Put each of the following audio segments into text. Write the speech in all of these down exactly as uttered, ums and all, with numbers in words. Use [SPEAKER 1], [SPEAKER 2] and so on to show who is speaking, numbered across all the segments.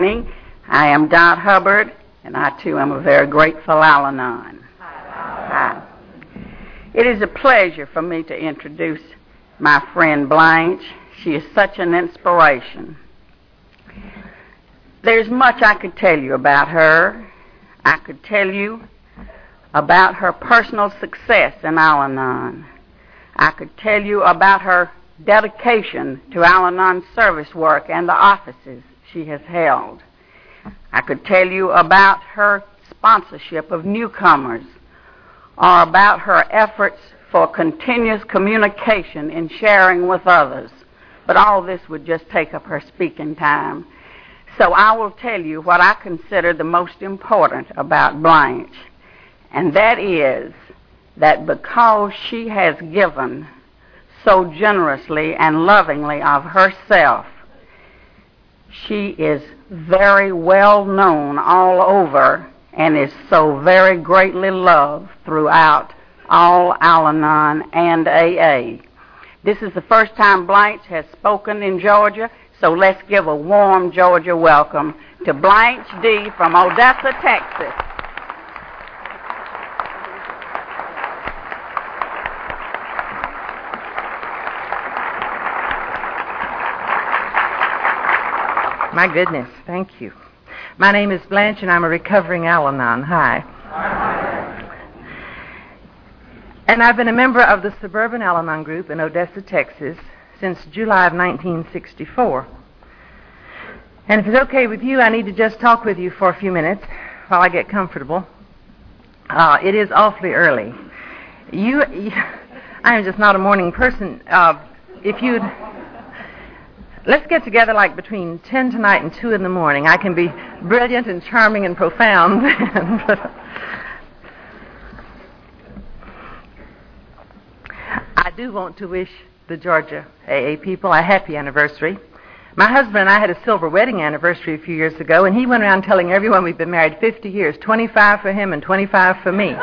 [SPEAKER 1] I am Dot Hubbard, and I too am a very grateful Al-Anon. Hi. It is a pleasure for me to introduce my friend Blanche. She is such an inspiration. There's much I could tell you about her. I could tell you about her personal success in Al-Anon. I could tell you about her dedication to Al-Anon service work and the offices she has held. I could tell you about her sponsorship of newcomers, or about her efforts for continuous communication and sharing with others. But all this would just take up her speaking time. So I will tell you what I consider the most important about Blanche, and that is that because she has given so generously and lovingly of herself, she is very well known all over and is so very greatly loved throughout all Al-Anon and A A. This is the first time Blanche has spoken in Georgia, so let's give a warm Georgia welcome to Blanche D. from Odessa, Texas.
[SPEAKER 2] My goodness, thank you. My name is Blanche, and I'm a recovering Al-Anon. Hi. Hi. And I've been a member of the Suburban Al-Anon group in Odessa, Texas, since July of nineteen sixty-four. And if it's okay with you, I need to just talk with you for a few minutes while I get comfortable. Uh, it is awfully early. You, you I am just not a morning person. Uh, if you'd... Let's get together like between ten tonight and two in the morning. I can be brilliant and charming and profound. I do want to wish the Georgia A A people a happy anniversary. My husband and I had a silver wedding anniversary a few years ago, and he went around telling everyone we've been married fifty years, twenty-five for him and twenty-five for me.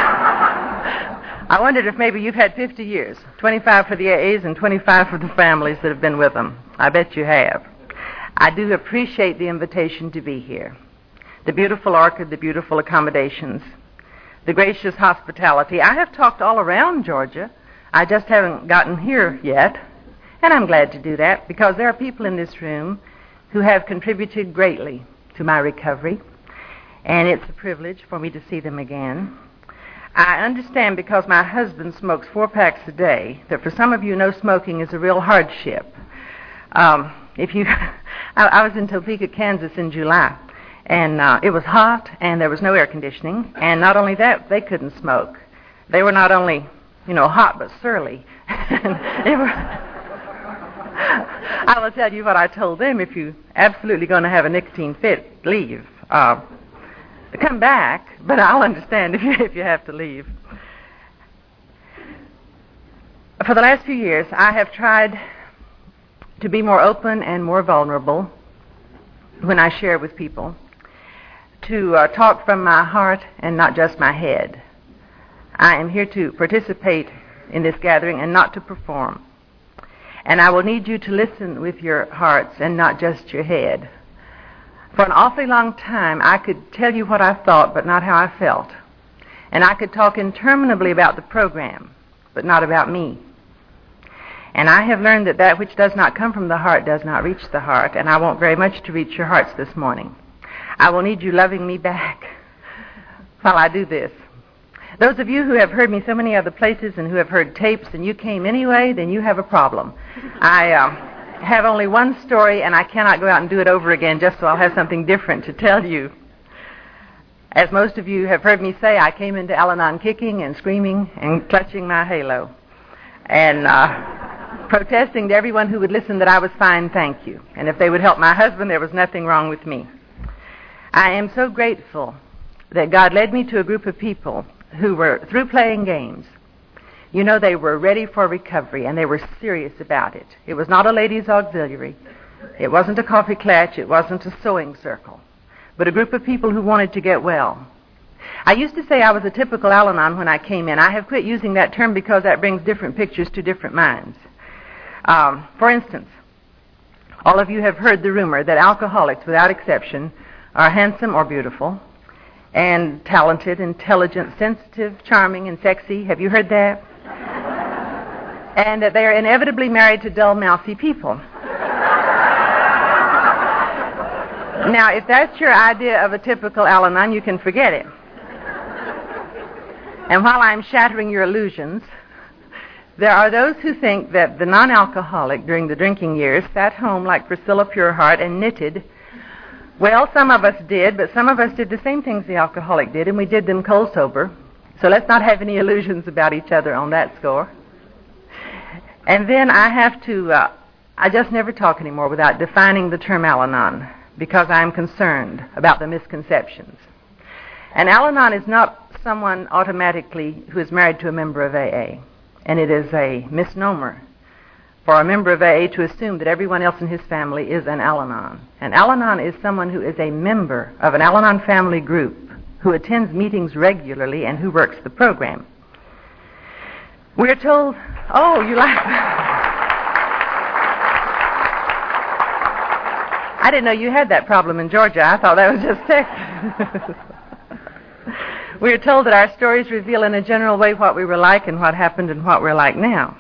[SPEAKER 2] I wondered if maybe you've had fifty years, twenty-five for the A As and twenty-five for the families that have been with them. I bet you have. I do appreciate the invitation to be here. The beautiful orchid, the beautiful accommodations, the gracious hospitality. I have talked all around Georgia. I just haven't gotten here yet, and I'm glad to do that because there are people in this room who have contributed greatly to my recovery, and it's a privilege for me to see them again. I understand, because my husband smokes four packs a day, that for some of you, no smoking is a real hardship. Um, if you, I, I was in Topeka, Kansas in July, and uh, it was hot, and there was no air conditioning, and not only that, they couldn't smoke. They were not only, you know, hot, but surly. They were, I will tell you what I told them: if you're absolutely going to have a nicotine fit, leave. Uh, come back, but I'll understand if you, if you have to leave. For the last few years, I have tried to be more open and more vulnerable when I share with people, to uh, talk from my heart and not just my head. I am here to participate in this gathering and not to perform. And I will need you to listen with your hearts and not just your head. For an awfully long time, I could tell you what I thought, but not how I felt. And I could talk interminably about the program, but not about me. And I have learned that that which does not come from the heart does not reach the heart, and I want very much to reach your hearts this morning. I will need you loving me back while I do this. Those of you who have heard me so many other places and who have heard tapes and you came anyway, then you have a problem. I uh, have only one story, and I cannot go out and do it over again just so I'll have something different to tell you. As most of you have heard me say, I came into Al-Anon kicking and screaming and clutching my halo, and uh, protesting to everyone who would listen that I was fine, thank you. And if they would help my husband, there was nothing wrong with me. I am so grateful that God led me to a group of people who were, through playing games, you know, they were ready for recovery, and they were serious about it. It was not a ladies' auxiliary. It wasn't a coffee clutch. It wasn't a sewing circle. But a group of people who wanted to get well. I used to say I was a typical Al-Anon when I came in. I have quit using that term because that brings different pictures to different minds. Um, for instance, All of you have heard the rumor that alcoholics, without exception, are handsome or beautiful, and talented, intelligent, sensitive, charming, and sexy. Have you heard that? And that they are inevitably married to dull, mousy people. Now, if that's your idea of a typical Al-Anon, you can forget it. And while I'm shattering your illusions, there are those who think that the non-alcoholic during the drinking years sat home like Priscilla Pureheart and knitted. Well, some of us did, but some of us did the same things the alcoholic did, and we did them cold sober. So let's not have any illusions about each other on that score. And then I have to, uh, I just never talk anymore without defining the term Al-Anon, because I'm concerned about the misconceptions. An Al-Anon is not someone automatically who is married to a member of A A. And it is a misnomer for a member of A A to assume that everyone else in his family is an Al-Anon. An Al-Anon is someone who is a member of an Al-Anon family group, who attends meetings regularly and who works the program. We're told, oh, you like... I didn't know you had that problem in Georgia. I thought that was just Texas. We are told that our stories reveal in a general way what we were like and what happened and what we're like now.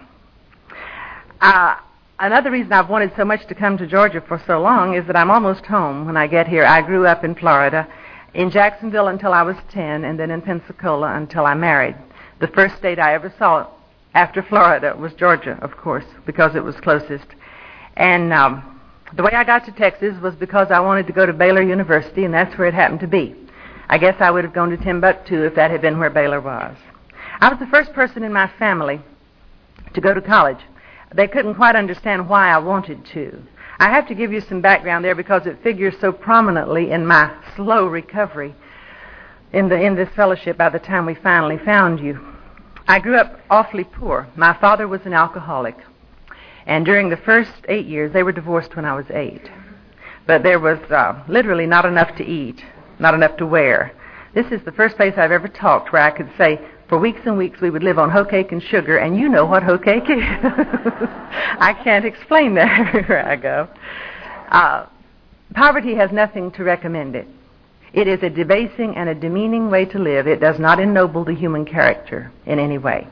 [SPEAKER 2] Uh, another reason I've wanted so much to come to Georgia for so long is that I'm almost home when I get here. I grew up in Florida, in Jacksonville until I was ten, and then in Pensacola until I married. The first state I ever saw after Florida was Georgia, of course, because it was closest. And um, the way I got to Texas was because I wanted to go to Baylor University, and that's where it happened to be. I guess I would have gone to Timbuktu if that had been where Baylor was. I was the first person in my family to go to college. They couldn't quite understand why I wanted to. I have to give you some background there because it figures so prominently in my slow recovery in the in this fellowship by the time we finally found you. I grew up awfully poor. My father was an alcoholic. And during the first eight years, they were divorced when I was eight. But there was uh, literally not enough to eat. Not enough to wear. This is the first place I've ever talked where I could say, for weeks and weeks we would live on hoe cake and sugar, and you know what hoe cake is. I can't explain that everywhere I go. Uh, poverty has nothing to recommend it. It is a debasing and a demeaning way to live. It does not ennoble the human character in any way.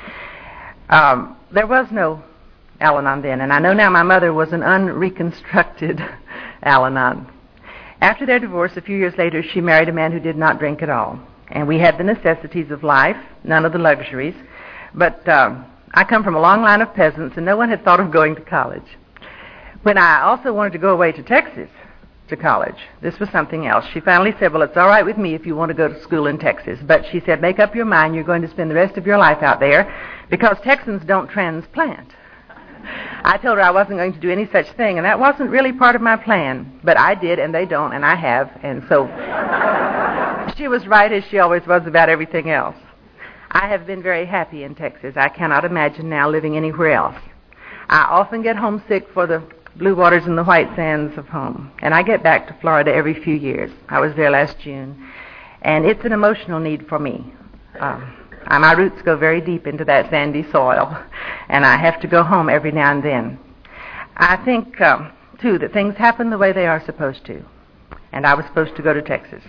[SPEAKER 2] Um, there was no Al-Anon then, and I know now my mother was an unreconstructed Al-Anon. After their divorce, a few years later, she married a man who did not drink at all. And we had the necessities of life, none of the luxuries. But um, I come from a long line of peasants, and no one had thought of going to college. When I also wanted to go away to Texas to college, this was something else. She finally said, well, it's all right with me if you want to go to school in Texas. But she said, make up your mind, you're going to spend the rest of your life out there, because Texans don't transplant. I told her I wasn't going to do any such thing, and that wasn't really part of my plan. But I did, and they don't, and I have, and so she was right, as she always was about everything else. I have been very happy in Texas. I cannot imagine now living anywhere else. I often get homesick for the blue waters and the white sands of home, and I get back to Florida every few years. I was there last June, and it's an emotional need for me. Um, Uh, my roots go very deep into that sandy soil, and I have to go home every now and then. I think, um, too, that things happen the way they are supposed to, and I was supposed to go to Texas.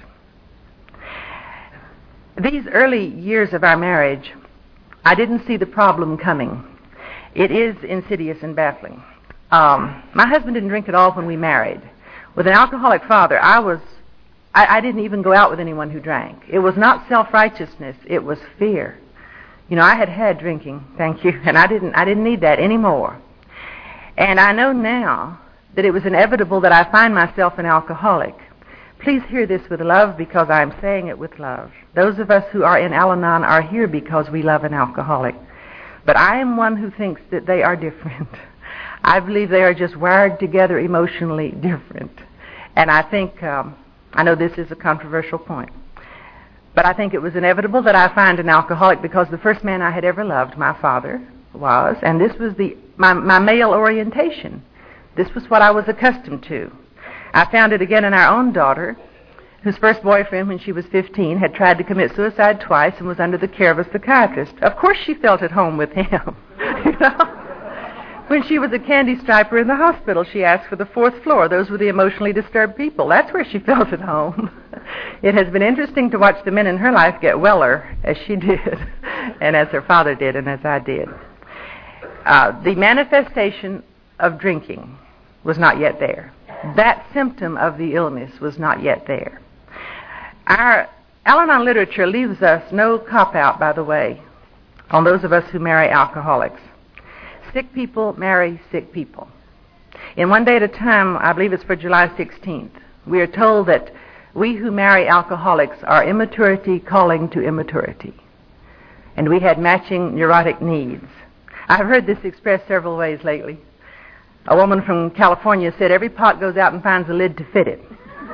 [SPEAKER 2] These early years of our marriage, I didn't see the problem coming. It is insidious and baffling. Um, my husband didn't drink at all when we married. With an alcoholic father, I was I, I didn't even go out with anyone who drank. It was not self-righteousness. It was fear. You know, I had had drinking, thank you, and I didn't I didn't need that anymore. And I know now that it was inevitable that I find myself an alcoholic. Please hear this with love, because I'm saying it with love. Those of us who are in Al-Anon are here because we love an alcoholic. But I am one who thinks that they are different. I believe they are just wired together emotionally different. And I think... Um, I know this is a controversial point, but I think it was inevitable that I find an alcoholic, because the first man I had ever loved, my father, was, and this was the my, my male orientation. This was what I was accustomed to. I found it again in our own daughter, whose first boyfriend, when she was fifteen, had tried to commit suicide twice and was under the care of a psychiatrist. Of course she felt at home with him, you know. When she was a candy striper in the hospital, she asked for the fourth floor. Those were the emotionally disturbed people. That's where she felt at home. It has been interesting to watch the men in her life get weller, as she did, and as her father did, and as I did. Uh, the manifestation of drinking was not yet there. That symptom of the illness was not yet there. Our Al-Anon literature leaves us no cop-out, by the way, on those of us who marry alcoholics. Sick people marry sick people. In One Day at a Time, I believe it's for July sixteenth, we are told that we who marry alcoholics are immaturity calling to immaturity. And we had matching neurotic needs. I've heard this expressed several ways lately. A woman from California said every pot goes out and finds a lid to fit it.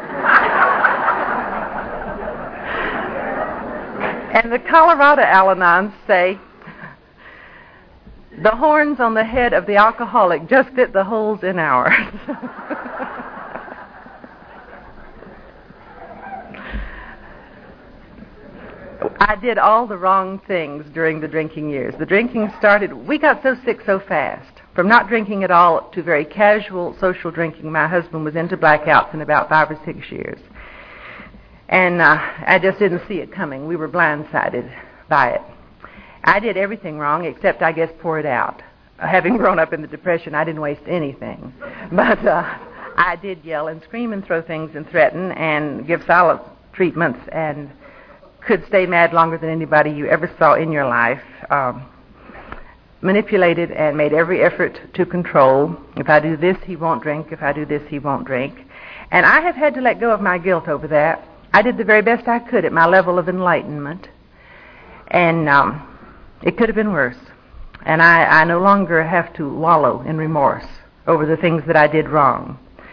[SPEAKER 2] And the Colorado Al-Anons say, the horns on the head of the alcoholic just fit the holes in ours. I did all the wrong things during the drinking years. The drinking started, we got so sick so fast. From not drinking at all to very casual social drinking, my husband was into blackouts in about five or six years. And uh, I just didn't see it coming. We were blindsided by it. I did everything wrong except, I guess, pour it out. Uh, having grown up in the Depression, I didn't waste anything. But uh, I did yell and scream and throw things and threaten and give silent treatments and could stay mad longer than anybody you ever saw in your life. Um, manipulated and made every effort to control. If I do this, he won't drink. If I do this, he won't drink. And I have had to let go of my guilt over that. I did the very best I could at my level of enlightenment. And um, it could have been worse. And I, I no longer have to wallow in remorse over the things that I did wrong.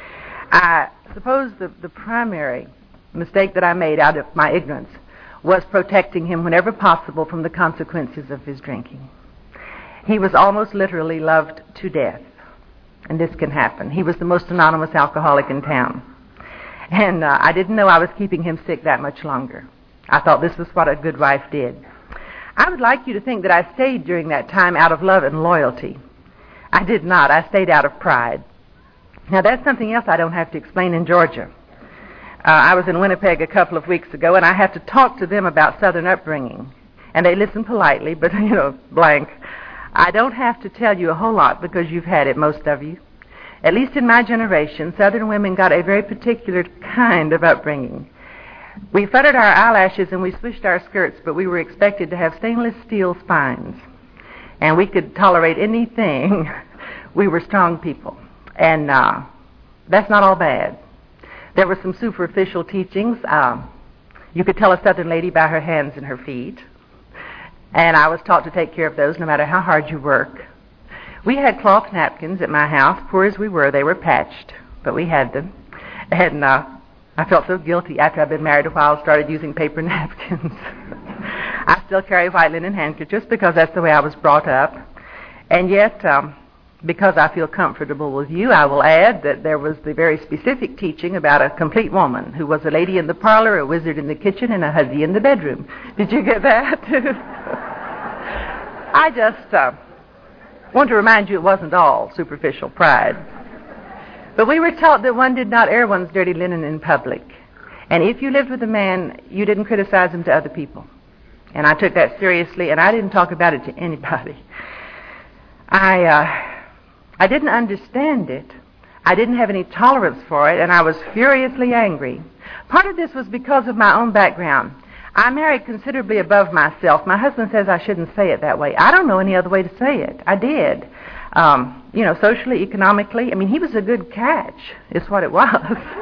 [SPEAKER 2] I suppose the, the primary mistake that I made out of my ignorance was protecting him whenever possible from the consequences of his drinking. He was almost literally loved to death. And this can happen. He was the most anonymous alcoholic in town. And uh, I didn't know I was keeping him sick that much longer. I thought this was what a good wife did. I would like you to think that I stayed during that time out of love and loyalty. I did not. I stayed out of pride. Now, that's something else I don't have to explain in Georgia. Uh, I was in Winnipeg a couple of weeks ago, and I have to talk to them about Southern upbringing. And they listen politely, but, you know, blank. I don't have to tell you a whole lot because you've had it, most of you. At least in my generation, Southern women got a very particular kind of upbringing. We futtered our eyelashes and we swished our skirts, but we were expected to have stainless steel spines. And we could tolerate anything. We were strong people. And uh, that's not all bad. There were some superficial teachings. Um, you could tell a Southern lady by her hands and her feet. And I was taught to take care of those no matter how hard you work. We had cloth napkins at my house. Poor as we were, they were patched, but we had them. And uh, I felt so guilty after I'd been married a while, started using paper napkins. I still carry white linen handkerchiefs because that's the way I was brought up. And yet, um, because I feel comfortable with you, I will add that there was the very specific teaching about a complete woman who was a lady in the parlor, a wizard in the kitchen, and a hussy in the bedroom. Did you get that? I just uh, want to remind you it wasn't all superficial pride. But we were taught that one did not air one's dirty linen in public. And if you lived with a man, you didn't criticize him to other people. And I took that seriously, and I didn't talk about it to anybody. I uh, I didn't understand it. I didn't have any tolerance for it, and I was furiously angry. Part of this was because of my own background. I married considerably above myself. My husband says I shouldn't say it that way. I don't know any other way to say it. I did. Um, you know, socially, economically. I mean, he was a good catch, is what it was.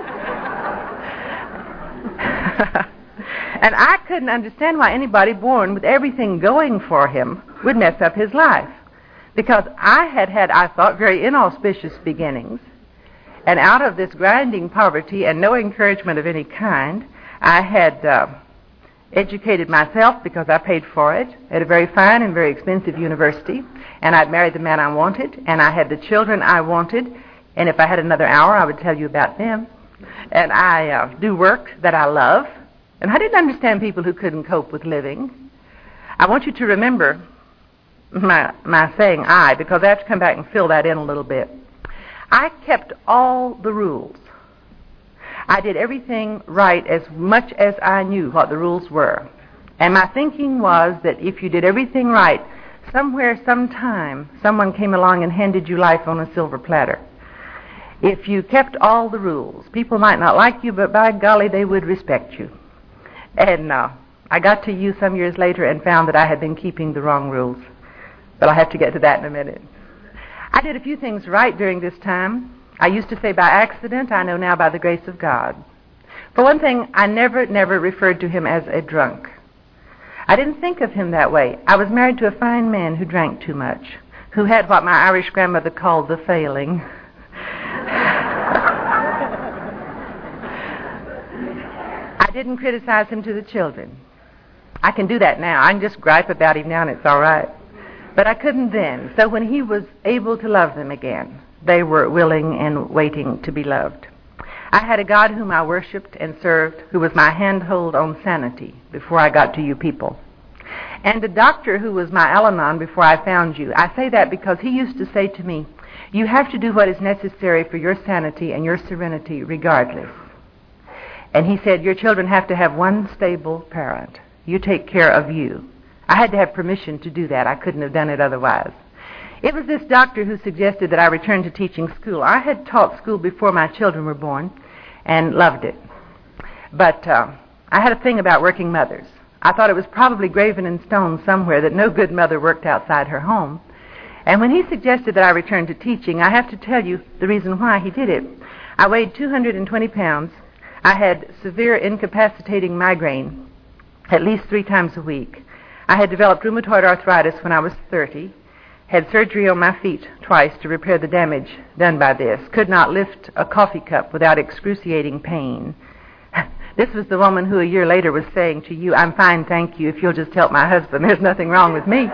[SPEAKER 2] And I couldn't understand why anybody born with everything going for him would mess up his life. Because I had had, I thought, very inauspicious beginnings. And out of this grinding poverty and no encouragement of any kind, I had uh, educated myself, because I paid for it, at a very fine and very expensive university. And I'd married the man I wanted, and I had the children I wanted. And if I had another hour, I would tell you about them. And I uh, do work that I love. And I didn't understand people who couldn't cope with living. I want you to remember my, my saying I, because I have to come back and fill that in a little bit. I kept all the rules. I did everything right as much as I knew what the rules were. And my thinking was that if you did everything right, somewhere, sometime, someone came along and handed you life on a silver platter. If you kept all the rules, people might not like you, but by golly, they would respect you. And uh, I got to you some years later and found that I had been keeping the wrong rules. But I'll have to get to that in a minute. I did a few things right during this time. I used to say by accident. I know now by the grace of God. For one thing, I never, never referred to him as a drunk. I didn't think of him that way. I was married to a fine man who drank too much, who had what my Irish grandmother called the failing. I didn't criticize him to the children. I can do that now. I can just gripe about him now and it's all right. But I couldn't then. So when he was able to love them again, they were willing and waiting to be loved. I had a God whom I worshipped and served, who was my handhold on sanity before I got to you people. And a doctor who was my Al-Anon before I found you. I say that because he used to say to me, you have to do what is necessary for your sanity and your serenity regardless. And he said, your children have to have one stable parent. You take care of you. I had to have permission to do that. I couldn't have done it otherwise. It was this doctor who suggested that I return to teaching school. I had taught school before my children were born and loved it. But uh, I had a thing about working mothers. I thought it was probably graven in stone somewhere that no good mother worked outside her home. And when he suggested that I return to teaching, I have to tell you the reason why he did it. I weighed two hundred twenty pounds. I had severe incapacitating migraine at least three times a week. I had developed rheumatoid arthritis when I was thirty, had surgery on my feet twice to repair the damage done by this, could not lift a coffee cup without excruciating pain. This was the woman who a year later was saying to you, I'm fine, thank you, if you'll just help my husband, there's nothing wrong with me.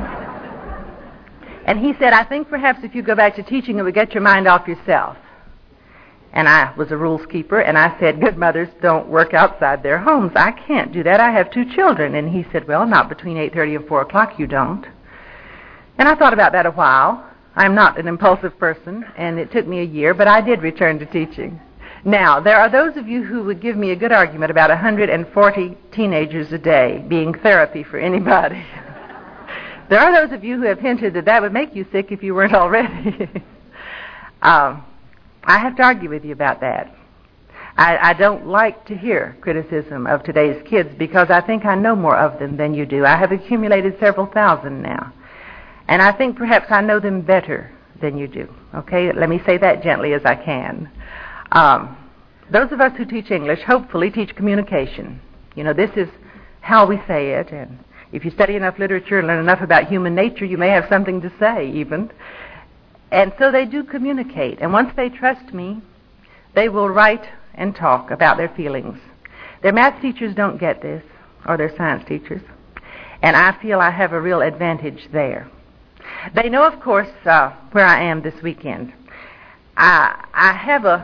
[SPEAKER 2] And he said, I think perhaps if you go back to teaching, it would get your mind off yourself. And I was a rules keeper, and I said, good mothers don't work outside their homes. I can't do that. I have two children. And he said, well, not between eight thirty and four o'clock, you don't. And I thought about that a while. I'm not an impulsive person, and it took me a year, but I did return to teaching. Now, there are those of you who would give me a good argument about one hundred forty teenagers a day being therapy for anybody. There are those of you who have hinted that that would make you sick if you weren't already. um, I have to argue with you about that. I, I don't like to hear criticism of today's kids because I think I know more of them than you do. I have accumulated several thousand now. And I think perhaps I know them better than you do. Okay? Let me say that gently as I can. Um, those of us who teach English hopefully teach communication. You know, this is how we say it. And if you study enough literature and learn enough about human nature, you may have something to say even. And so they do communicate. And once they trust me, they will write and talk about their feelings. Their math teachers don't get this, or their science teachers. And I feel I have a real advantage there. They know, of course, uh, where I am this weekend. I, I have a...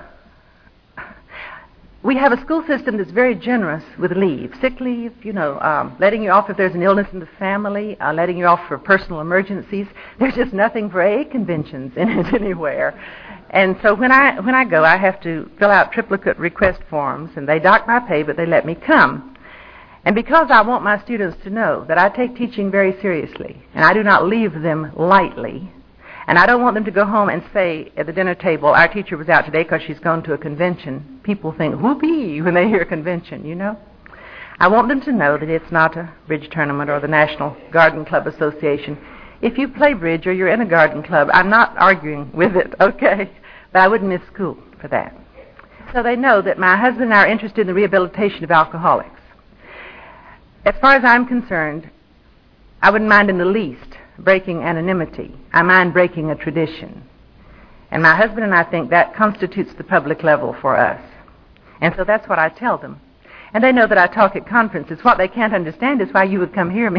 [SPEAKER 2] We have a school system that's very generous with leave. Sick leave, you know, um, letting you off if there's an illness in the family, uh, letting you off for personal emergencies. There's just nothing for A conventions in it anywhere. And so when I when I go, I have to fill out triplicate request forms, and they dock my pay, but they let me come. And because I want my students to know that I take teaching very seriously, and I do not leave them lightly, and I don't want them to go home and say at the dinner table, our teacher was out today because she's gone to a convention. People think, whoopee, when they hear convention, you know. I want them to know that it's not a bridge tournament or the National Garden Club Association. If you play bridge or you're in a garden club, I'm not arguing with it, okay? But I wouldn't miss school for that. So they know that my husband and I are interested in the rehabilitation of alcoholics. As far as I'm concerned, I wouldn't mind in the least breaking anonymity. I mind breaking a tradition. And my husband and I think that constitutes the public level for us. And so that's what I tell them. And they know that I talk at conferences. What they can't understand is why you would come hear me.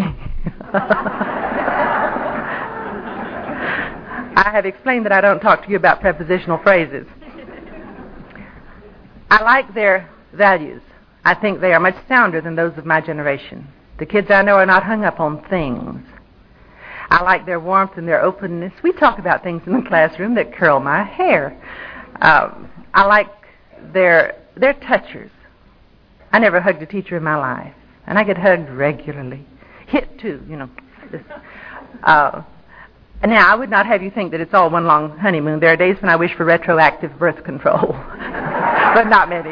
[SPEAKER 2] I have explained that I don't talk to you about prepositional phrases. I like their values. I think they are much sounder than those of my generation. The kids I know are not hung up on things. I like their warmth and their openness. We talk about things in the classroom that curl my hair. Um, I like their their touchers. I never hugged a teacher in my life, and I get hugged regularly. Hit, too, you know. Just, uh, now, I would not have you think that it's all one long honeymoon. There are days when I wish for retroactive birth control, but not many.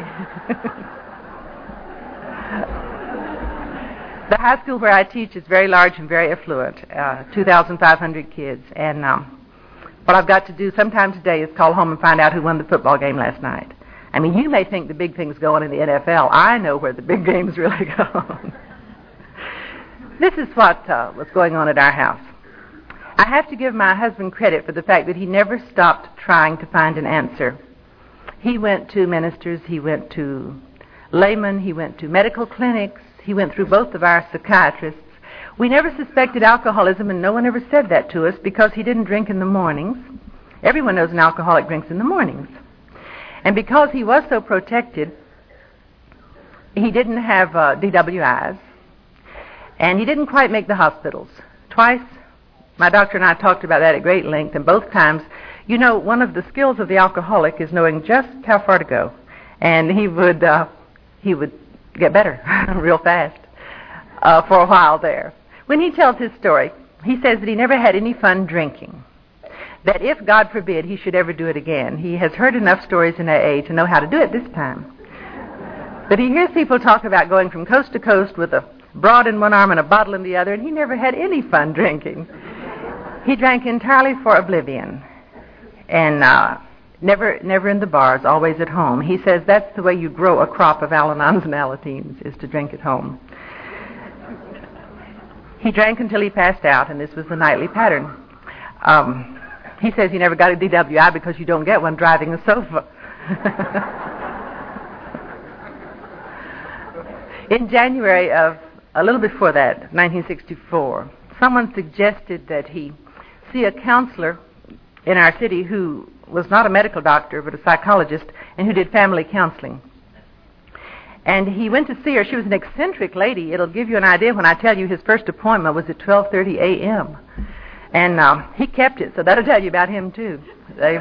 [SPEAKER 2] The high school where I teach is very large and very affluent, uh, two thousand five hundred kids. And um, what I've got to do sometime today is call home and find out who won the football game last night. I mean, you may think the big things go on in the N F L. I know where the big games really go on. This is what uh, was going on at our house. I have to give my husband credit for the fact that he never stopped trying to find an answer. He went to ministers, he went to laymen, he went to medical clinics, he went through both of our psychiatrists. We never suspected alcoholism, and no one ever said that to us because he didn't drink in the mornings. Everyone knows an alcoholic drinks in the mornings. And because he was so protected, he didn't have uh, D W Is, and he didn't quite make the hospitals. Twice, my doctor and I talked about that at great length, and both times, you know, one of the skills of the alcoholic is knowing just how far to go. And he would, uh, he would get better real fast uh, for a while there. When he tells his story, he says that he never had any fun drinking, that if, God forbid, he should ever do it again, he has heard enough stories in A A to know how to do it this time. But he hears people talk about going from coast to coast with a broad in one arm and a bottle in the other, and he never had any fun drinking. He drank entirely for oblivion, and uh, never never in the bars, always at home. He says that's the way you grow a crop of Al-Anons and Alateens, is to drink at home. He drank until he passed out, and this was the nightly pattern. Um, he says he never got a D W I because you don't get one driving a sofa. In January of, a little before that, nineteen sixty-four, someone suggested that he see a counselor in our city who was not a medical doctor but a psychologist and who did family counseling. And he went to see her. She was an eccentric lady. It'll give you an idea when I tell you his first appointment was at twelve thirty a.m. And um, he kept it, so that'll tell you about him, too. They,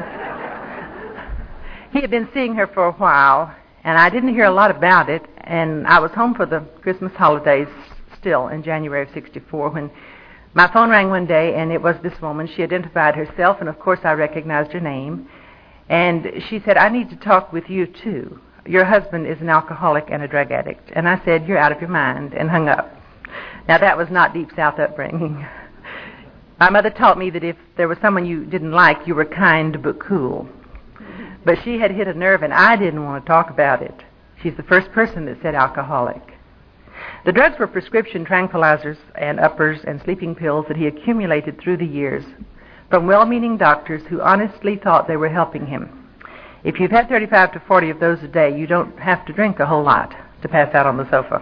[SPEAKER 2] he had been seeing her for a while, and I didn't hear a lot about it. And I was home for the Christmas holidays still in January of sixty-four when my phone rang one day, and it was this woman. She identified herself, and of course I recognized her name. And she said, I need to talk with you, too. Your husband is an alcoholic and a drug addict. And I said, you're out of your mind, and hung up. Now, that was not Deep South upbringing. My mother taught me that if there was someone you didn't like, you were kind but cool. But she had hit a nerve, and I didn't want to talk about it. She's the first person that said alcoholic. The drugs were prescription tranquilizers and uppers and sleeping pills that he accumulated through the years from well-meaning doctors who honestly thought they were helping him. If you've had thirty-five to forty of those a day, you don't have to drink a whole lot to pass out on the sofa.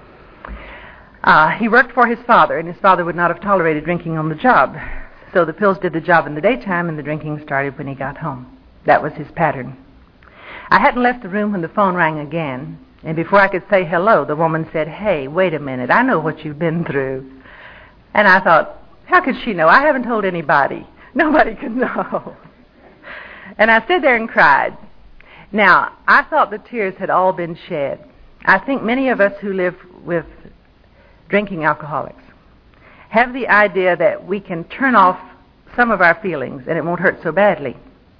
[SPEAKER 2] Uh, he worked for his father, and his father would not have tolerated drinking on the job. So the pills did the job in the daytime, and the drinking started when he got home. That was his pattern. I hadn't left the room when the phone rang again, and before I could say hello, the woman said, hey, wait a minute, I know what you've been through. And I thought, how could she know? I haven't told anybody. Nobody could know. And I stood there and cried. Now, I thought the tears had all been shed. I think many of us who live with drinking alcoholics have the idea that we can turn off some of our feelings and it won't hurt so badly.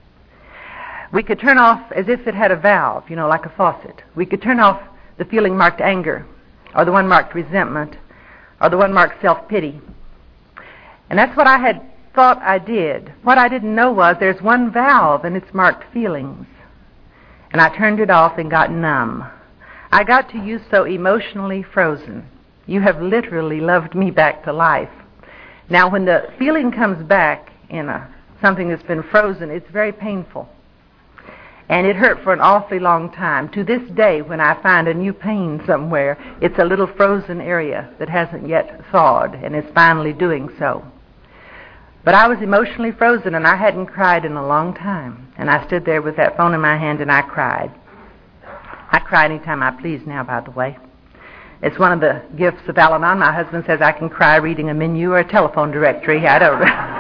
[SPEAKER 2] We could turn off as if it had a valve, you know, like a faucet. We could turn off the feeling marked anger, or the one marked resentment, or the one marked self-pity. And that's what I had thought I did. What I didn't know was there's one valve and it's marked feelings. And I turned it off and got numb. I got to you so emotionally frozen. You have literally loved me back to life. Now, when the feeling comes back in a, something that's been frozen, it's very painful. And it hurt for an awfully long time. To this day, when I find a new pain somewhere, it's a little frozen area that hasn't yet thawed, and is finally doing so. But I was emotionally frozen, and I hadn't cried in a long time. And I stood there with that phone in my hand, and I cried. I cry any time I please now, by the way. It's one of the gifts of Al-Anon. My husband says I can cry reading a menu or a telephone directory. I don't know.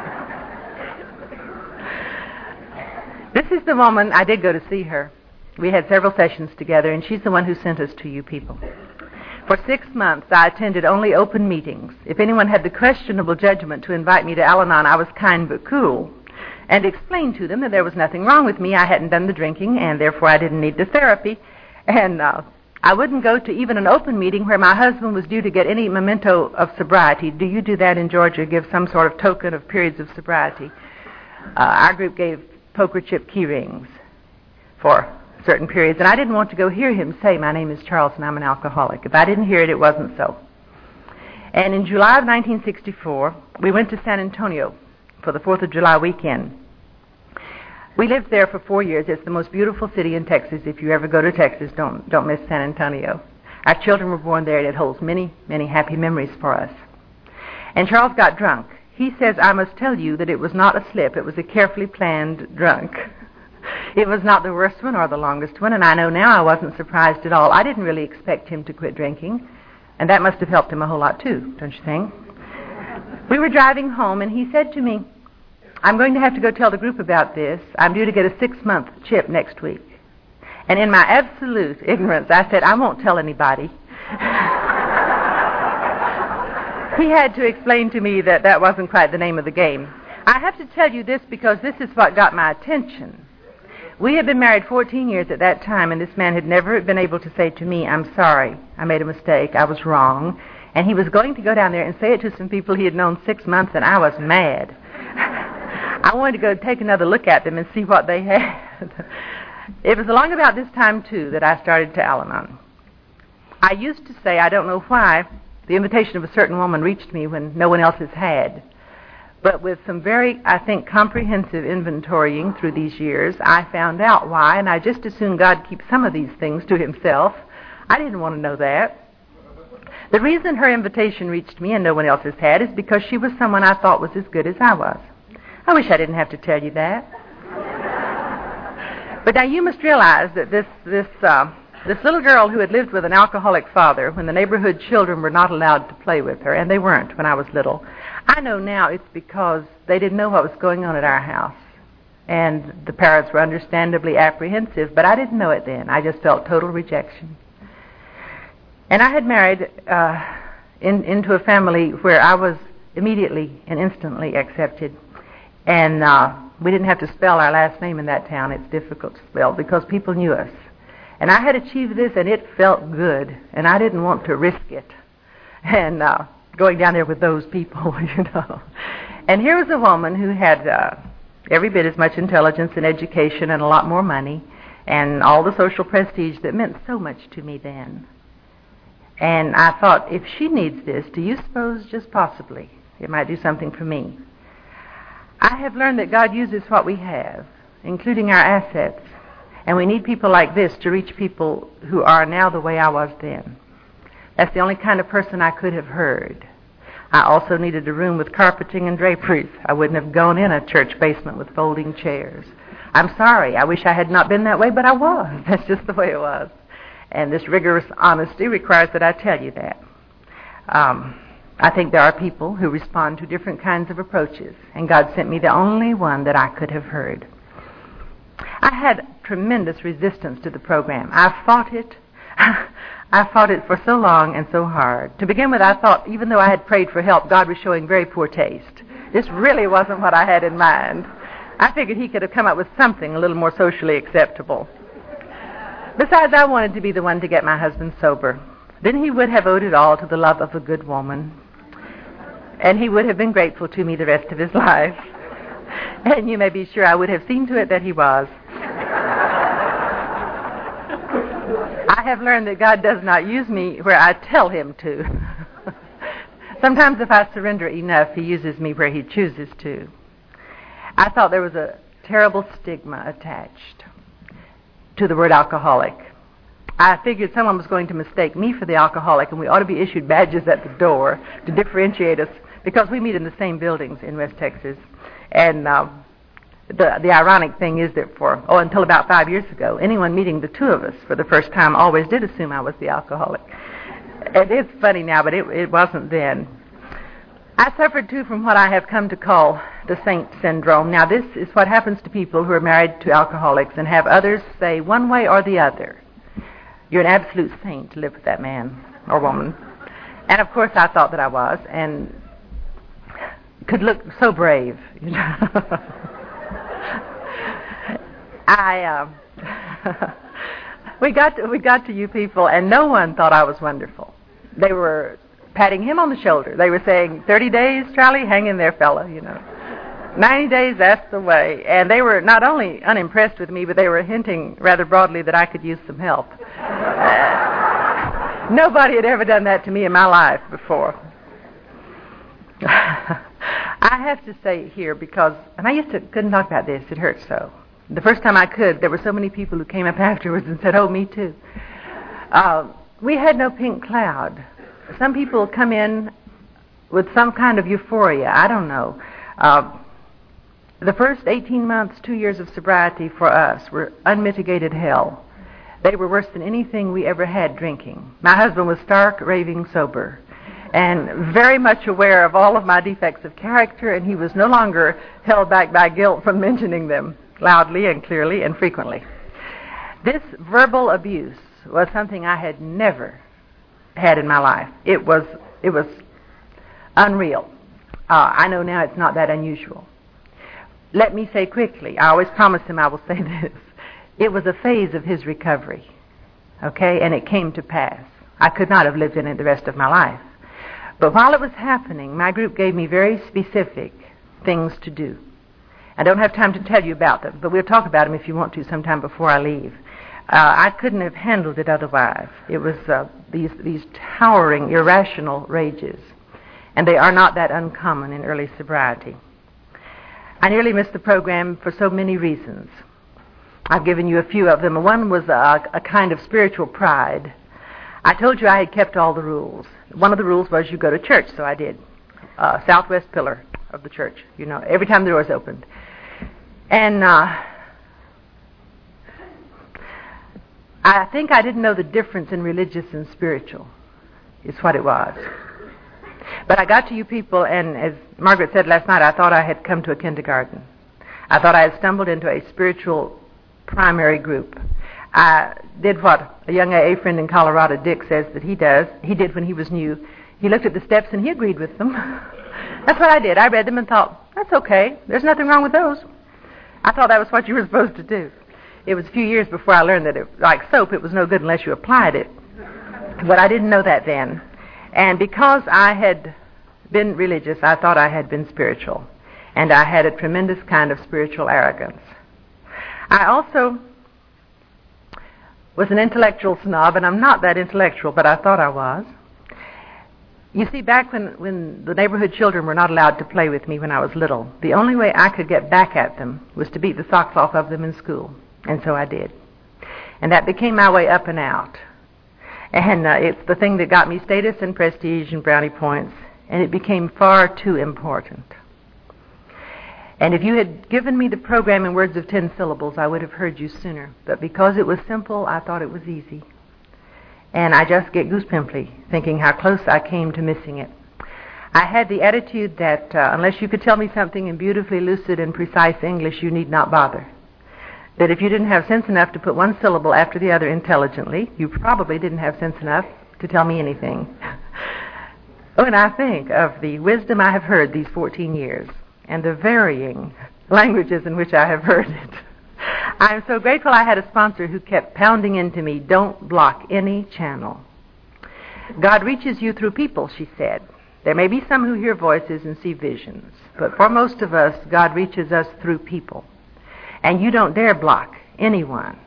[SPEAKER 2] This is the woman, I did go to see her. We had several sessions together, and she's the one who sent us to you people. For six months, I attended only open meetings. If anyone had the questionable judgment to invite me to Al-Anon, I was kind but cool, and explained to them that there was nothing wrong with me. I hadn't done the drinking, and therefore I didn't need the therapy. And uh, I wouldn't go to even an open meeting where my husband was due to get any memento of sobriety. Do you do that in Georgia, give some sort of token of periods of sobriety? Uh, our group gave poker chip key rings for certain periods, and I didn't want to go hear him say, my name is Charles and I'm an alcoholic. If I didn't hear it, it wasn't so. And in July of nineteen sixty-four, we went to San Antonio for the fourth of July weekend. We lived there for four years. It's the most beautiful city in Texas. If you ever go to Texas, don't don't miss San Antonio. Our children were born there, and it holds many, many happy memories for us. And Charles got drunk. He says, I must tell you that it was not a slip. It was a carefully planned drunk. It was not the worst one or the longest one, and I know now I wasn't surprised at all. I didn't really expect him to quit drinking, and that must have helped him a whole lot too, don't you think? We were driving home, and he said to me, I'm going to have to go tell the group about this. I'm due to get a six-month chip next week. And in my absolute ignorance, I said, I won't tell anybody. He had to explain to me that that wasn't quite the name of the game. I have to tell you this because this is what got my attention. We had been married fourteen years at that time, and this man had never been able to say to me, I'm sorry, I made a mistake, I was wrong. And he was going to go down there and say it to some people he had known six months, and I was mad. I wanted to go take another look at them and see what they had. It was along about this time, too, that I started to Al-Anon. I used to say, I don't know why, the invitation of a certain woman reached me when no one else has had. But with some very, I think, comprehensive inventorying through these years, I found out why, and I just assumed God keeps some of these things to himself. I didn't want to know that. The reason her invitation reached me and no one else has had is because she was someone I thought was as good as I was. I wish I didn't have to tell you that. But now you must realize that this this uh, this little girl who had lived with an alcoholic father when the neighborhood children were not allowed to play with her, and they weren't when I was little, I know now it's because they didn't know what was going on at our house. And the parents were understandably apprehensive, but I didn't know it then. I just felt total rejection. And I had married uh, in, into a family where I was immediately and instantly accepted. And uh, we didn't have to spell our last name in that town. It's difficult to spell because people knew us. And I had achieved this, and it felt good. And I didn't want to risk it. And uh, going down there with those people, you know. And here was a woman who had uh, every bit as much intelligence and education and a lot more money and all the social prestige that meant so much to me then. And I thought, if she needs this, do you suppose just possibly it might do something for me? I have learned that God uses what we have, including our assets, and we need people like this to reach people who are now the way I was then. That's the only kind of person I could have heard. I also needed a room with carpeting and draperies. I wouldn't have gone in a church basement with folding chairs. I'm sorry. I wish I had not been that way, but I was. That's just the way it was. And this rigorous honesty requires that I tell you that. Um, I think there are people who respond to different kinds of approaches, and God sent me the only one that I could have heard. I had tremendous resistance to the program. I fought it. I fought it for so long and so hard. To begin with, I thought, even though I had prayed for help, God was showing very poor taste. This really wasn't what I had in mind. I figured he could have come up with something a little more socially acceptable. Besides, I wanted to be the one to get my husband sober. Then he would have owed it all to the love of a good woman. And he would have been grateful to me the rest of his life. And you may be sure I would have seen to it that he was. I have learned that God does not use me where I tell him to. Sometimes if I surrender enough, he uses me where he chooses to. I thought there was a terrible stigma attached to the word alcoholic. I figured someone was going to mistake me for the alcoholic, and we ought to be issued badges at the door to differentiate us, because we meet in the same buildings in West Texas. And uh, the the ironic thing is that for, oh, until about five years ago, anyone meeting the two of us for the first time always did assume I was the alcoholic. It is funny now, but it, it wasn't then. I suffered, too, from what I have come to call the saint syndrome. Now, this is what happens to people who are married to alcoholics and have others say one way or the other, you're an absolute saint to live with that man or woman. And, of course, I thought that I was and could look so brave. You know? I, uh, we got to, we got to you people, and no one thought I was wonderful. They were patting him on the shoulder. They were saying, thirty days, Charlie, hang in there, fella, you know. ninety days, that's the way. And they were not only unimpressed with me, but they were hinting rather broadly that I could use some help. Uh, nobody had ever done that to me in my life before. I have to say here, because, and I used to, couldn't talk about this, it hurts so. The first time I could, there were so many people who came up afterwards and said, oh, me too. Uh, we had no pink cloud. Some people come in with some kind of euphoria. I don't know. Uh, the first eighteen months, two years of sobriety for us were unmitigated hell. They were worse than anything we ever had drinking. My husband was stark, raving sober, and very much aware of all of my defects of character, and he was no longer held back by guilt from mentioning them loudly and clearly and frequently. This verbal abuse was something I had never had in my life. It was it was unreal. Uh, I know now it's not that unusual. Let me say quickly, I always promise him I will say this, it was a phase of his recovery, okay, and it came to pass. I could not have lived in it the rest of my life. But while it was happening, my group gave me very specific things to do. I don't have time to tell you about them, but we'll talk about them if you want to sometime before I leave. Uh, I couldn't have handled it otherwise. It was uh, these these towering, irrational rages, and they are not that uncommon in early sobriety. I nearly missed the program for so many reasons. I've given you a few of them. One was a, a kind of spiritual pride. I told you I had kept all the rules. One of the rules was you go to church, so I did. Uh, southwest pillar of the church, you know, every time the doors opened. And uh, I think I didn't know the difference in religious and spiritual, is what it was. But I got to you people, and as Margaret said last night, I thought I had come to a kindergarten. I thought I had stumbled into a spiritual primary group. I did what a young A A friend in Colorado, Dick, says that he does. He did when he was new. He looked at the steps and he agreed with them. That's what I did. I read them and thought, that's okay. There's nothing wrong with those. I thought that was what you were supposed to do. It was a few years before I learned that, it, like soap, it was no good unless you applied it. But I didn't know that then. And because I had been religious, I thought I had been spiritual. And I had a tremendous kind of spiritual arrogance. I also was an intellectual snob, and I'm not that intellectual, but I thought I was. You see, back when, when the neighborhood children were not allowed to play with me when I was little, the only way I could get back at them was to beat the socks off of them in school. And so I did. And that became my way up and out. And uh, it's the thing that got me status and prestige and brownie points, and it became far too important. And if you had given me the program in words of ten syllables, I would have heard you sooner. But because it was simple, I thought it was easy. And I just get goosepimply thinking how close I came to missing it. I had the attitude that uh, unless you could tell me something in beautifully lucid and precise English, you need not bother. That if you didn't have sense enough to put one syllable after the other intelligently, you probably didn't have sense enough to tell me anything. When I think of the wisdom I have heard these fourteen years and the varying languages in which I have heard it, I am so grateful I had a sponsor who kept pounding into me, don't block any channel. God reaches you through people, she said. There may be some who hear voices and see visions, but for most of us, God reaches us through people. And you don't dare block anyone.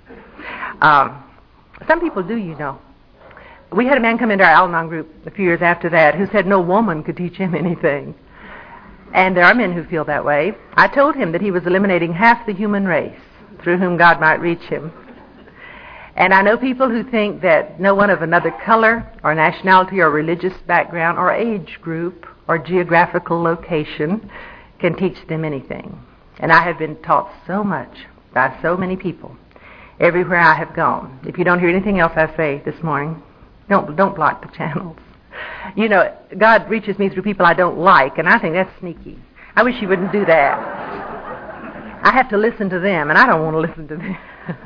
[SPEAKER 2] Um, some people do, you know. We had a man come into our Al-Anon group a few years after that who said no woman could teach him anything. And there are men who feel that way. I told him that he was eliminating half the human race through whom God might reach him. And I know people who think that no one of another color or nationality or religious background or age group or geographical location can teach them anything. And I have been taught so much by so many people everywhere I have gone. If you don't hear anything else I say this morning, Don't don't block the channels. You know, God reaches me through people I don't like, and I think that's sneaky. I wish He wouldn't do that. I have to listen to them, and I don't want to listen to them.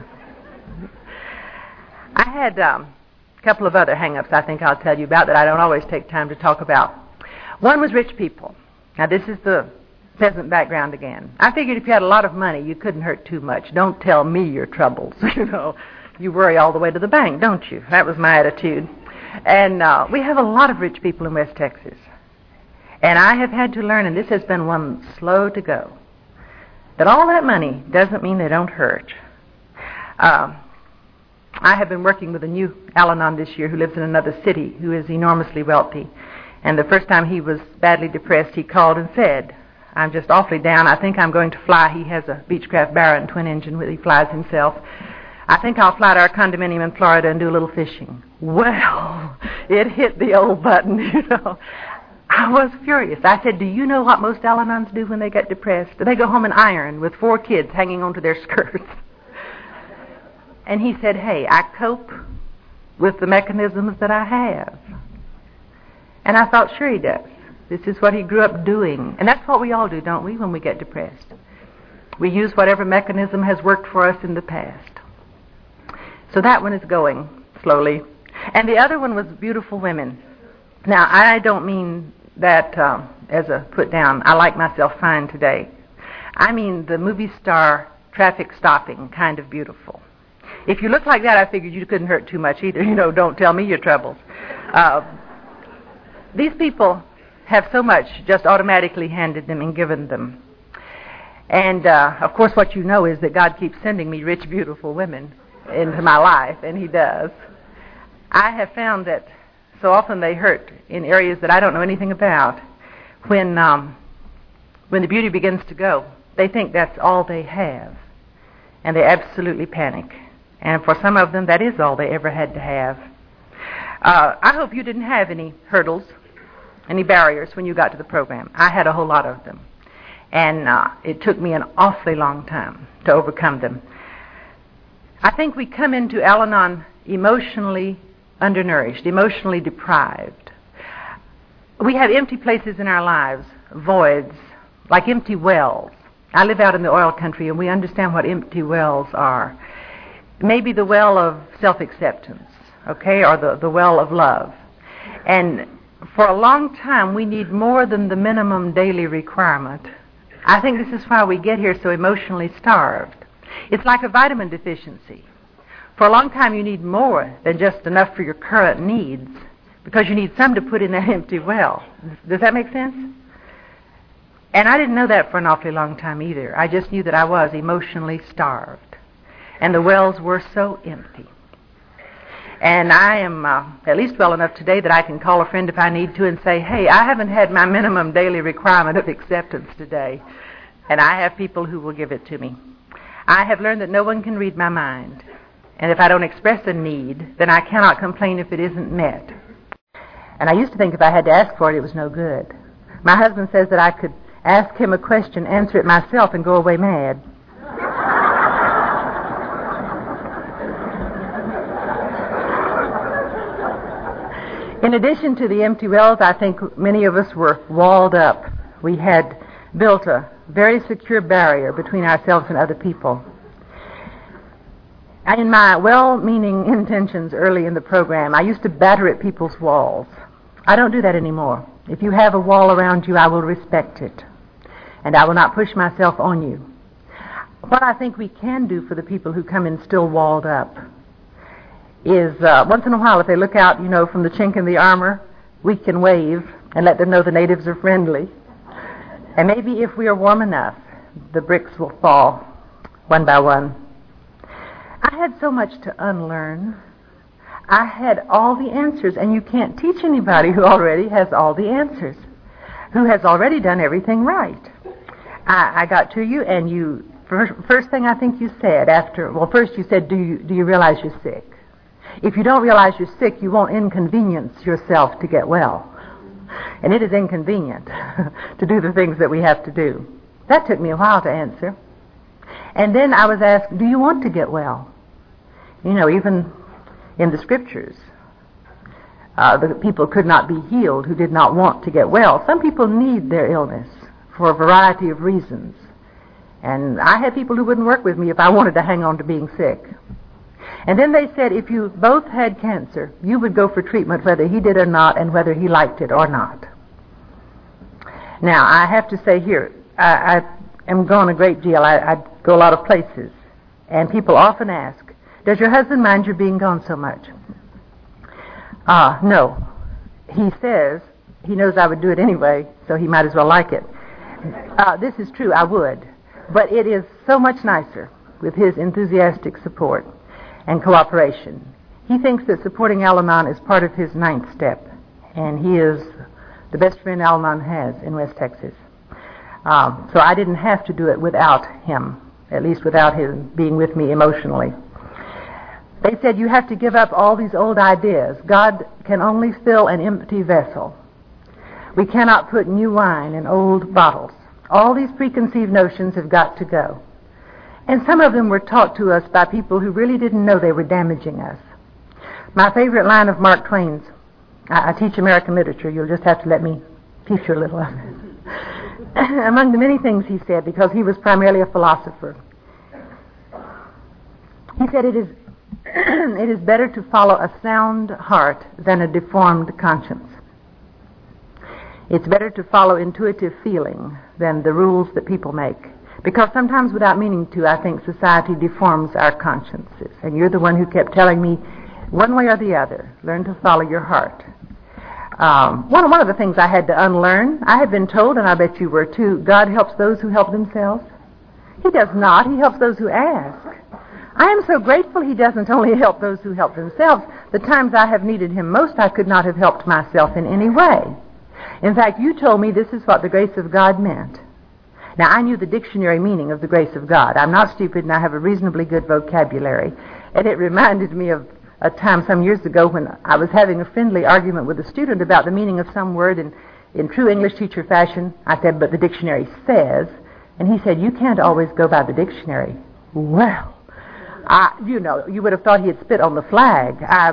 [SPEAKER 2] I had um, a couple of other hang-ups I think I'll tell you about that I don't always take time to talk about. One was rich people. Now, this is the peasant background again. I figured if you had a lot of money, you couldn't hurt too much. Don't tell me your troubles. You know, you worry all the way to the bank, don't you? That was my attitude. And uh, we have a lot of rich people in West Texas. And I have had to learn, and this has been one slow to go, that all that money doesn't mean they don't hurt. Um, I have been working with a new Al-Anon this year who lives in another city who is enormously wealthy. And the first time he was badly depressed, he called and said, I'm just awfully down. I think I'm going to fly. He has a Beechcraft Baron twin engine where he flies himself. I think I'll fly to our condominium in Florida and do a little fishing. Well, it hit the old button, you know. I was furious. I said, do you know what most Al-Anons do when they get depressed? They go home and iron with four kids hanging onto their skirts. And he said, hey, I cope with the mechanisms that I have. And I thought, sure he does. This is what he grew up doing. And that's what we all do, don't we, when we get depressed? We use whatever mechanism has worked for us in the past. So that one is going slowly. And the other one was beautiful women. Now, I don't mean that um, as a put down. I like myself fine today. I mean the movie star traffic stopping kind of beautiful. If you look like that, I figured you couldn't hurt too much either. You know, don't tell me your troubles. Uh, these people have so much just automatically handed them and given them. And, uh, of course, what you know is that God keeps sending me rich, beautiful women into my life, and He does. I have found that so often they hurt in areas that I don't know anything about. When, um, when the beauty begins to go, they think that's all they have, and they absolutely panic. And for some of them, that is all they ever had to have. Uh, I hope you didn't have any hurdles, any barriers when you got to the program. I had a whole lot of them. And uh, it took me an awfully long time to overcome them. I think we come into Al-Anon emotionally undernourished, emotionally deprived. We have empty places in our lives, voids, like empty wells. I live out in the oil country, and we understand what empty wells are. Maybe the well of self-acceptance, okay, or the, the well of love. And for a long time, we need more than the minimum daily requirement. I think this is why we get here so emotionally starved. It's like a vitamin deficiency. For a long time, you need more than just enough for your current needs, because you need some to put in that empty well. Does that make sense? And I didn't know that for an awfully long time either. I just knew that I was emotionally starved. And the wells were so empty. And I am uh, at least well enough today that I can call a friend if I need to and say, hey, I haven't had my minimum daily requirement of acceptance today. And I have people who will give it to me. I have learned that no one can read my mind. And if I don't express a need, then I cannot complain if it isn't met. And I used to think if I had to ask for it, it was no good. My husband says that I could ask him a question, answer it myself, and go away mad. In addition to the empty wells, I think many of us were walled up. We had built a very secure barrier between ourselves and other people. In my well-meaning intentions early in the program, I used to batter at people's walls. I don't do that anymore. If you have a wall around you, I will respect it, and I will not push myself on you. What I think we can do for the people who come in still walled up is uh, once in a while, if they look out, you know, from the chink in the armor, we can wave and let them know the natives are friendly. And maybe if we are warm enough, the bricks will fall one by one. I had so much to unlearn. I had all the answers, and you can't teach anybody who already has all the answers, who has already done everything right. I, I got to you, and you first, first thing I think you said after, well, first you said, do you, do you realize you're sick? If you don't realize you're sick, you won't inconvenience yourself to get well. And it is inconvenient to do the things that we have to do. That took me a while to answer. And then I was asked, do you want to get well? You know, even in the scriptures, uh, the people could not be healed who did not want to get well. Some people need their illness for a variety of reasons. And I had people who wouldn't work with me if I wanted to hang on to being sick. And then they said if you both had cancer, you would go for treatment whether he did or not and whether he liked it or not. Now, I have to say here, I, I am gone a great deal. I, I go a lot of places. And people often ask, does your husband mind your being gone so much? Ah, uh, no. He says he knows I would do it anyway, so he might as well like it. Uh, this is true, I would. But it is so much nicer with his enthusiastic support and cooperation. He thinks that supporting Al-Anon is part of his ninth step, and he is the best friend Al-Anon has in West Texas. Um, so I didn't have to do it without him, at least without him being with me emotionally. They said you have to give up all these old ideas. God can only fill an empty vessel. We cannot put new wine in old bottles. All these preconceived notions have got to go. And some of them were taught to us by people who really didn't know they were damaging us. My favorite line of Mark Twain's, I, I teach American literature, you'll just have to let me teach you a little of it. Among the many things he said, because he was primarily a philosopher, he said it is it is better to follow a sound heart than a deformed conscience. It's better to follow intuitive feeling than the rules that people make. Because sometimes without meaning to, I think society deforms our consciences. And you're the one who kept telling me, one way or the other, learn to follow your heart. Um, one, one of the things I had to unlearn, I had been told, and I bet you were too, God helps those who help themselves. He does not. He helps those who ask. I am so grateful he doesn't only help those who help themselves. The times I have needed him most, I could not have helped myself in any way. In fact, you told me this is what the grace of God meant. Now, I knew the dictionary meaning of the grace of God. I'm not stupid, and I have a reasonably good vocabulary. And it reminded me of a time some years ago when I was having a friendly argument with a student about the meaning of some word, and in true English teacher fashion, I said, but the dictionary says, and he said, you can't always go by the dictionary. Well, I, you know, you would have thought he had spit on the flag. I...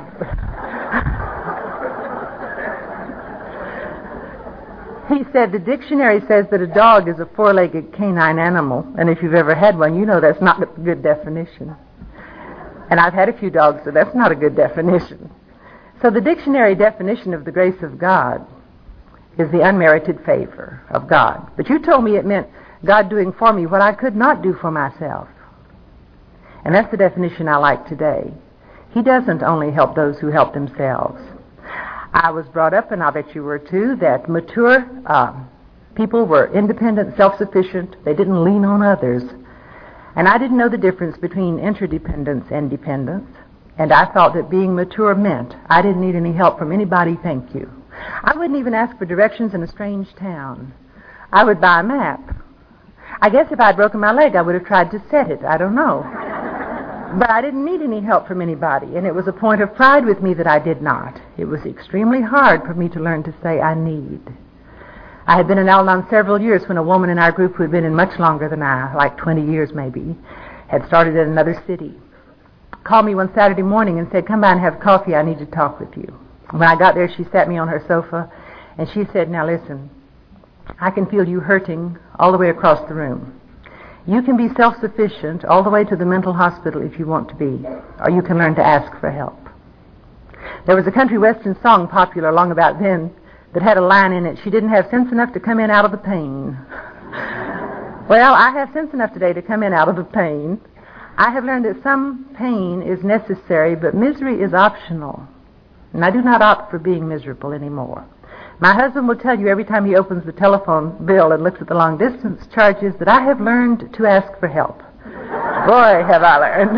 [SPEAKER 2] He said the dictionary says that a dog is a four-legged canine animal, and if you've ever had one, you know that's not a good definition. And I've had a few dogs, so that's not a good definition. So the dictionary definition of the grace of God is the unmerited favor of God. But you told me it meant God doing for me what I could not do for myself. And that's the definition I like today. He doesn't only help those who help themselves. I was brought up, and I bet you were too, that mature uh, people were independent, self-sufficient. They didn't lean on others. And I didn't know the difference between interdependence and dependence. And I thought that being mature meant I didn't need any help from anybody, thank you. I wouldn't even ask for directions in a strange town. I would buy a map. I guess if I'd broken my leg, I would have tried to set it. I don't know. But I didn't need any help from anybody, and it was a point of pride with me that I did not. It was extremely hard for me to learn to say I need. I had been in Al-Anon several years when a woman in our group who had been in much longer than I, like twenty years maybe, had started in another city, called me one Saturday morning and said, come by and have coffee, I need to talk with you. When I got there, she sat me on her sofa, and she said, now listen, I can feel you hurting all the way across the room. You can be self-sufficient all the way to the mental hospital if you want to be, or you can learn to ask for help. There was a country western song popular long about then that had a line in it, she didn't have sense enough to come in out of the pain. Well, I have sense enough today to come in out of the pain. I have learned that some pain is necessary, but misery is optional. And I do not opt for being miserable anymore. My husband will tell you every time he opens the telephone bill and looks at the long-distance charges that I have learned to ask for help. Boy, have I learned.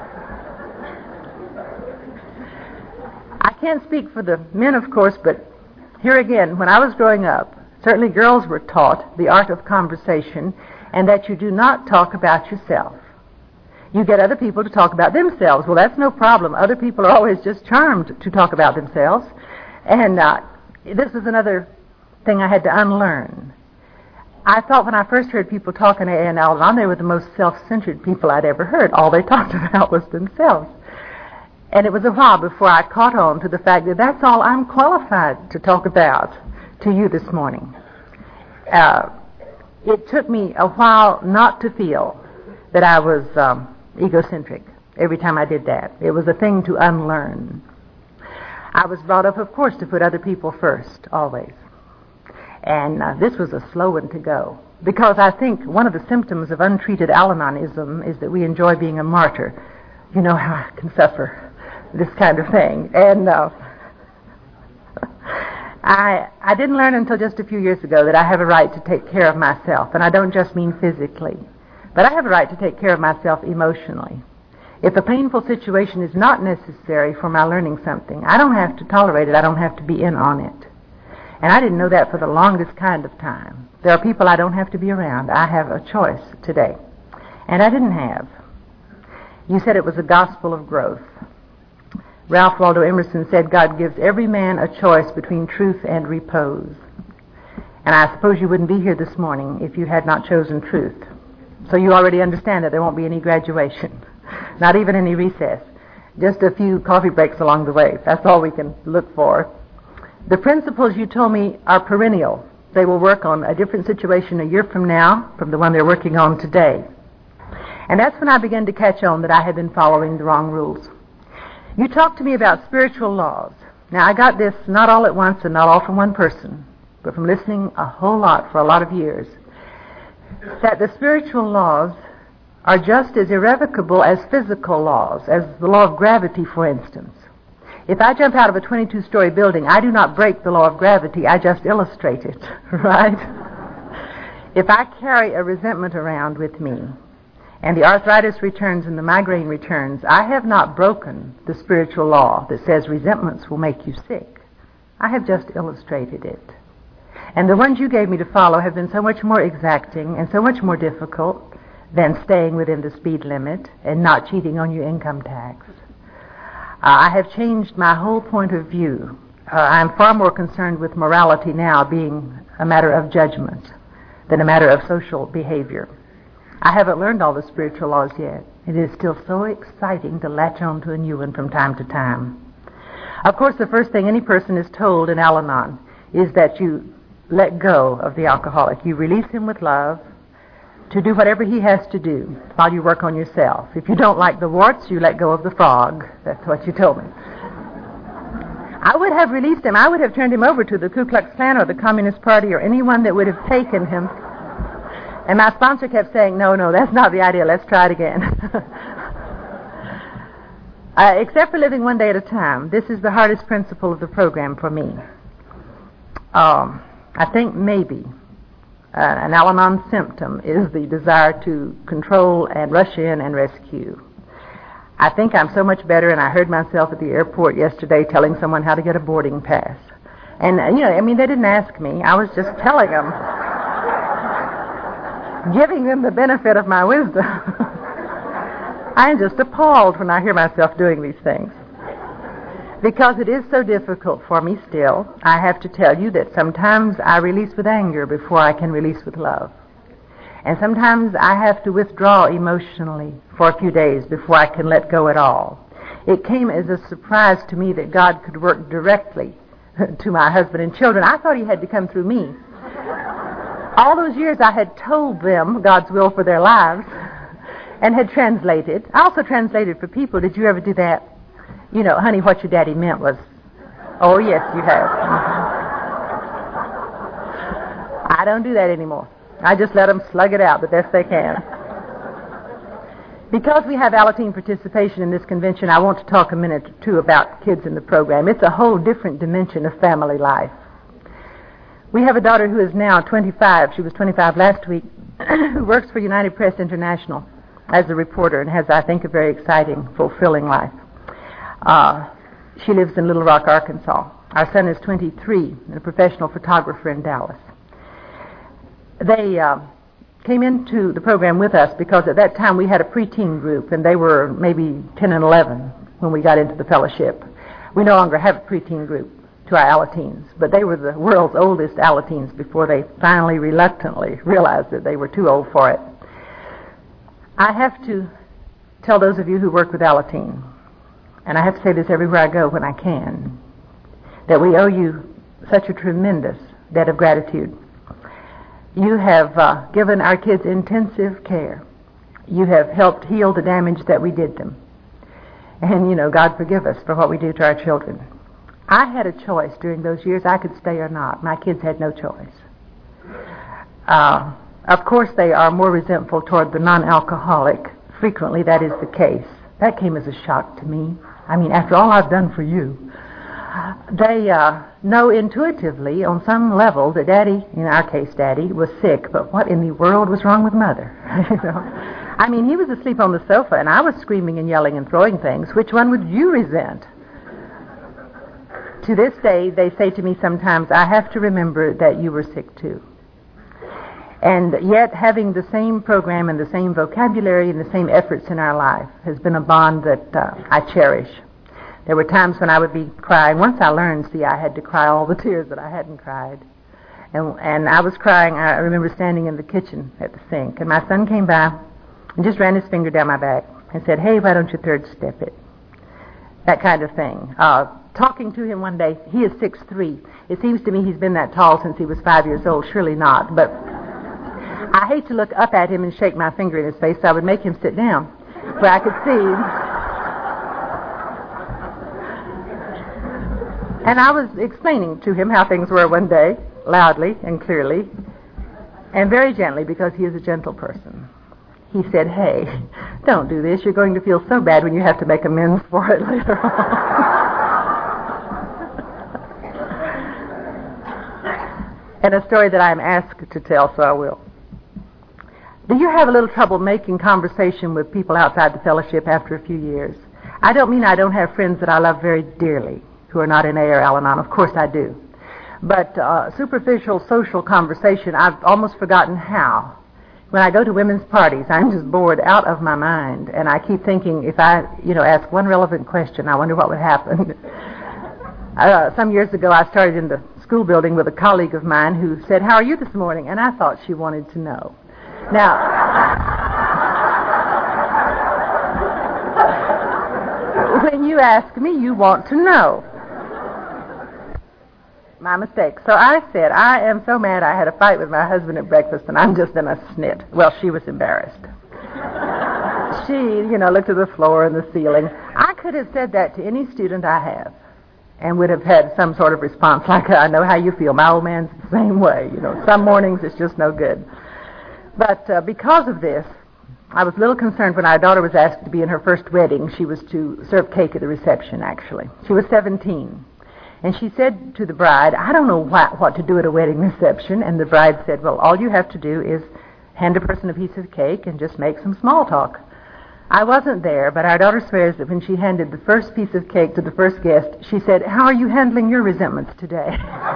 [SPEAKER 2] I can't speak for the men, of course, but here again, when I was growing up, certainly girls were taught the art of conversation and that you do not talk about yourself. You get other people to talk about themselves. Well, that's no problem. Other people are always just charmed to talk about themselves. And uh, this is another thing I had to unlearn. I thought when I first heard people talking in Al-Anon, they were the most self-centered people I'd ever heard. All they talked about was themselves. And it was a while before I caught on to the fact that that's all I'm qualified to talk about to you this morning. Uh, it took me a while not to feel that I was um, egocentric every time I did that. It was a thing to unlearn. I was brought up, of course, to put other people first, always. And uh, this was a slow one to go. Because I think one of the symptoms of untreated Al-Anonism is that we enjoy being a martyr. You know how I can suffer this kind of thing. And uh, I, I didn't learn until just a few years ago that I have a right to take care of myself. And I don't just mean physically. But I have a right to take care of myself emotionally. If a painful situation is not necessary for my learning something, I don't have to tolerate it. I don't have to be in on it. And I didn't know that for the longest kind of time. There are people I don't have to be around. I have a choice today. And I didn't have. You said it was a gospel of growth. Ralph Waldo Emerson said God gives every man a choice between truth and repose. And I suppose you wouldn't be here this morning if you had not chosen truth. So you already understand that there won't be any graduation. Not even any recess. Just a few coffee breaks along the way. That's all we can look for. The principles you told me are perennial. They will work on a different situation a year from now from the one they're working on today. And that's when I began to catch on that I had been following the wrong rules. You talked to me about spiritual laws. Now, I got this not all at once and not all from one person, but from listening a whole lot for a lot of years, that the spiritual laws are just as irrevocable as physical laws, as the law of gravity, for instance. If I jump out of a twenty-two story building, I do not break the law of gravity, I just illustrate it, right? If I carry a resentment around with me, and the arthritis returns and the migraine returns, I have not broken the spiritual law that says resentments will make you sick. I have just illustrated it. And the ones you gave me to follow have been so much more exacting and so much more difficult than staying within the speed limit and not cheating on your income tax. Uh, I have changed my whole point of view. Uh, I'm far more concerned with morality now being a matter of judgment than a matter of social behavior. I haven't learned all the spiritual laws yet. It is still so exciting to latch on to a new one from time to time. Of course, the first thing any person is told in Al-Anon is that you let go of the alcoholic. You release him with love to do whatever he has to do while you work on yourself. If you don't like the warts, you let go of the frog. That's what you told me. I would have released him. I would have turned him over to the Ku Klux Klan or the Communist Party or anyone that would have taken him. And my sponsor kept saying, no, no, that's not the idea. Let's try it again. uh, except for living one day at a time, this is the hardest principle of the program for me. Um, I think maybe uh, an Al-Anon symptom is the desire to control and rush in and rescue. I think I'm so much better, and I heard myself at the airport yesterday telling someone how to get a boarding pass. And, uh, you know, I mean, they didn't ask me. I was just telling them. Giving them the benefit of my wisdom. I am just appalled when I hear myself doing these things. Because it is so difficult for me still, I have to tell you that sometimes I release with anger before I can release with love. And sometimes I have to withdraw emotionally for a few days before I can let go at all. It came as a surprise to me that God could work directly to my husband and children. I thought he had to come through me. All those years I had told them God's will for their lives and had translated. I also translated for people. Did you ever do that? You know, honey, what your daddy meant was, oh, yes, you have. I don't do that anymore. I just let them slug it out the best they can. Because we have Alateen participation in this convention, I want to talk a minute or two about kids in the program. It's a whole different dimension of family life. We have a daughter who is now twenty-five. She was twenty-five last week, who works for United Press International as a reporter and has, I think, a very exciting, fulfilling life. Uh, she lives in Little Rock, Arkansas. Our son is twenty-three and a professional photographer in Dallas. They uh, came into the program with us because at that time we had a preteen group, and they were maybe ten and eleven when we got into the fellowship. We no longer have a preteen group to our Alateens, but they were the world's oldest Alateens before they finally reluctantly realized that they were too old for it. I have to tell those of you who work with Alateen and I have to say this everywhere I go when I can, that we owe you such a tremendous debt of gratitude. You have uh, given our kids intensive care. You have helped heal the damage that we did them. And, you know, God forgive us for what we do to our children. I had a choice during those years. I could stay or not. My kids had no choice. Uh, of course, they are more resentful toward the non-alcoholic. Frequently, that is the case. That came as a shock to me. I mean, after all I've done for you. They uh, know intuitively, on some level, that Daddy, in our case, Daddy, was sick. But what in the world was wrong with Mother? You know? I mean, he was asleep on the sofa, and I was screaming and yelling and throwing things. Which one would you resent? To this day, they say to me sometimes, I have to remember that you were sick too. And yet, having the same program and the same vocabulary and the same efforts in our life has been a bond that uh, I cherish. There were times when I would be crying. Once I learned, see, I had to cry all the tears that I hadn't cried. And, and I was crying. I remember standing in the kitchen at the sink, and my son came by and just ran his finger down my back and said, hey, why don't you third step it? That kind of thing. Uh, talking to him one day, he is six three. It seems to me he's been that tall since he was five years old. Surely not. But I hate to look up at him and shake my finger in his face, so I would make him sit down where I could see. And I was explaining to him how things were one day, loudly and clearly, and very gently, because he is a gentle person. He said, hey, don't do this. You're going to feel so bad when you have to make amends for it later on. And a story that I'm asked to tell, so I will. Do you have a little trouble making conversation with people outside the fellowship after a few years? I don't mean I don't have friends that I love very dearly who are not in A or Al-Anon. Of course I do. But uh, superficial social conversation, I've almost forgotten how. When I go to women's parties, I'm just bored out of my mind, and I keep thinking if I, you know, ask one relevant question, I wonder what would happen. uh, some years ago, I started in the school building with a colleague of mine who said, how are you this morning? And I thought she wanted to know. Now, when you ask me, you want to know. My mistake. So I said, I am so mad I had a fight with my husband at breakfast, and I'm just in a snit. Well, she was embarrassed. She, you know, looked at the floor and the ceiling. I could have said that to any student I have and would have had some sort of response like, I know how you feel. My old man's the same way. You know, some mornings it's just no good. But uh, because of this, I was a little concerned when our daughter was asked to be in her first wedding. She was to serve cake at the reception, actually. She was seventeen. And she said to the bride, I don't know what, what to do at a wedding reception. And the bride said, well, all you have to do is hand a person a piece of cake and just make some small talk. I wasn't there, but our daughter swears that when she handed the first piece of cake to the first guest, she said, how are you handling your resentments today?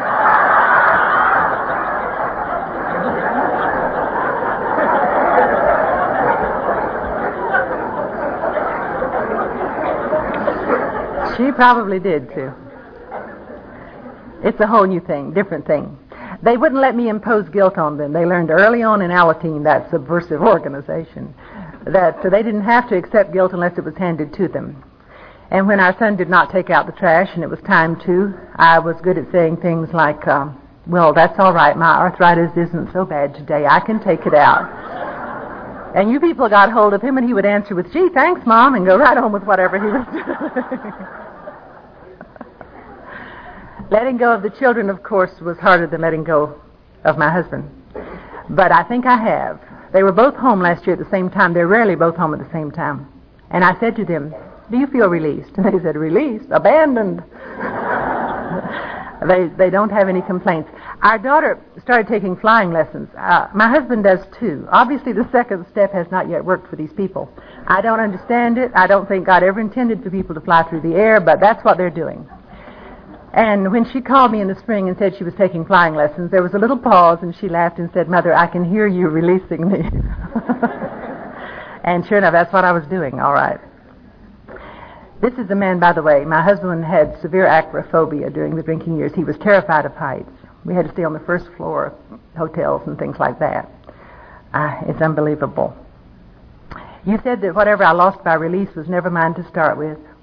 [SPEAKER 2] She probably did, too. It's a whole new thing, different thing. They wouldn't let me impose guilt on them. They learned early on in Alateen, that subversive organization, that uh, they didn't have to accept guilt unless it was handed to them. And when our son did not take out the trash and it was time to, I was good at saying things like, um, well, that's all right. My arthritis isn't so bad today. I can take it out. And you people got hold of him, and he would answer with, gee, thanks, Mom, and go right on with whatever he was doing. Letting go of the children, of course, was harder than letting go of my husband. But I think I have. They were both home last year at the same time. They're rarely both home at the same time. And I said to them, do you feel released? And they said, released? Abandoned? they they don't have any complaints. Our daughter started taking flying lessons. Uh, my husband does too. Obviously, the second step has not yet worked for these people. I don't understand it. I don't think God ever intended for people to fly through the air, but that's what they're doing. And when she called me in the spring and said she was taking flying lessons, there was a little pause, and she laughed and said, Mother, I can hear you releasing me. And sure enough, that's what I was doing, all right. This is a man, by the way. My husband had severe acrophobia during the drinking years. He was terrified of heights. We had to stay on the first floor of hotels and things like that. Uh, it's unbelievable. You said that whatever I lost by release was never mine to start with.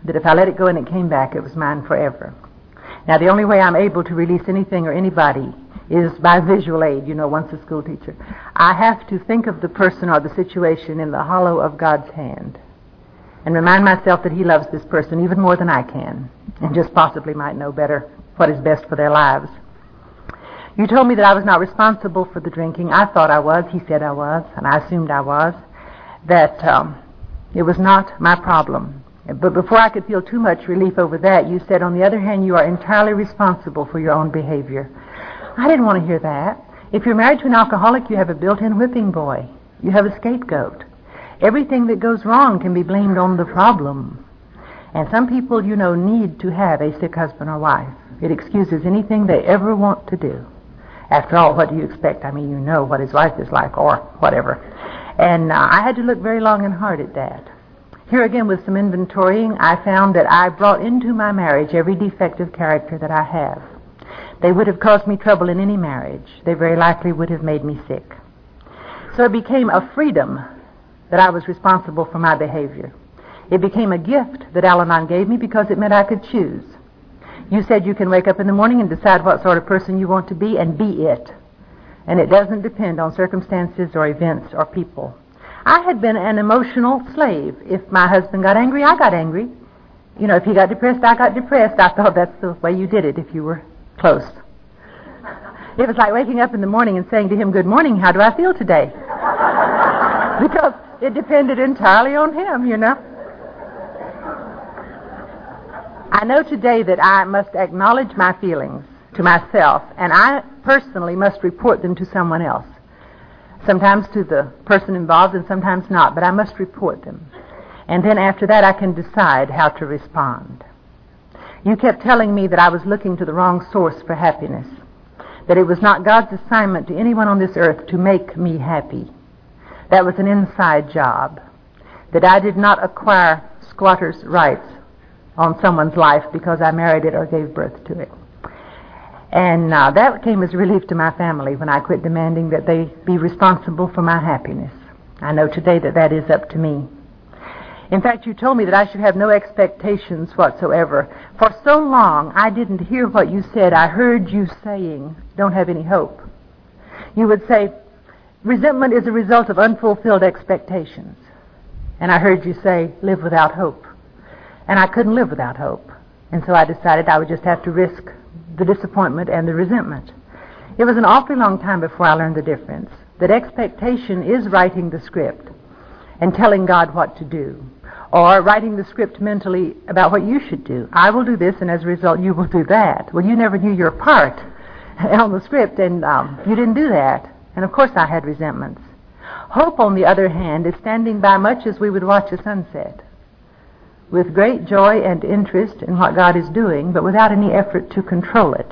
[SPEAKER 2] that if I let it go and it came back, it was mine forever. Now, the only way I'm able to release anything or anybody is by visual aid, you know, once a school teacher. I have to think of the person or the situation in the hollow of God's hand and remind myself that He loves this person even more than I can, and just possibly might know better what is best for their lives. You told me that I was not responsible for the drinking. I thought I was. He said I was, and I assumed I was. That um, it was not my problem. But before I could feel too much relief over that, you said, on the other hand, you are entirely responsible for your own behavior. I didn't want to hear that. If you're married to an alcoholic, you have a built-in whipping boy. You have a scapegoat. Everything that goes wrong can be blamed on the problem. And some people, you know, need to have a sick husband or wife. It excuses anything they ever want to do. After all, what do you expect? I mean, you know what his life is like, or whatever. And uh, I had to look very long and hard at that. Here again, with some inventorying, I found that I brought into my marriage every defective character that I have. They would have caused me trouble in any marriage. They very likely would have made me sick. So it became a freedom that I was responsible for my behavior. It became a gift that Al-Anon gave me because it meant I could choose. You said you can wake up in the morning and decide what sort of person you want to be and be it. And it doesn't depend on circumstances or events or people. I had been an emotional slave. If my husband got angry, I got angry. You know, if he got depressed, I got depressed. I thought that's the way you did it if you were close. It was like waking up in the morning and saying to him, "Good morning, how do I feel today?" Because it depended entirely on him, you know. I know today that I must acknowledge my feelings to myself, and I personally must report them to someone else. Sometimes to the person involved and sometimes not, but I must report them. And then after that I can decide how to respond. You kept telling me that I was looking to the wrong source for happiness, that it was not God's assignment to anyone on this earth to make me happy. That was an inside job, that I did not acquire squatter's rights on someone's life because I married it or gave birth to it. And uh, that came as a relief to my family when I quit demanding that they be responsible for my happiness. I know today that that is up to me. In fact, you told me that I should have no expectations whatsoever. For so long, I didn't hear what you said. I heard you saying, "Don't have any hope." You would say, "Resentment is a result of unfulfilled expectations." And I heard you say, "Live without hope." And I couldn't live without hope. And so I decided I would just have to risk the disappointment and the resentment. It was an awfully long time before I learned the difference, that expectation is writing the script and telling God what to do, or writing the script mentally about what you should do. I will do this, and as a result, you will do that. Well, you never knew your part on the script, and um, you didn't do that. And of course I had resentments. Hope, on the other hand, is standing by much as we would watch a sunset, with great joy and interest in what God is doing, but without any effort to control it.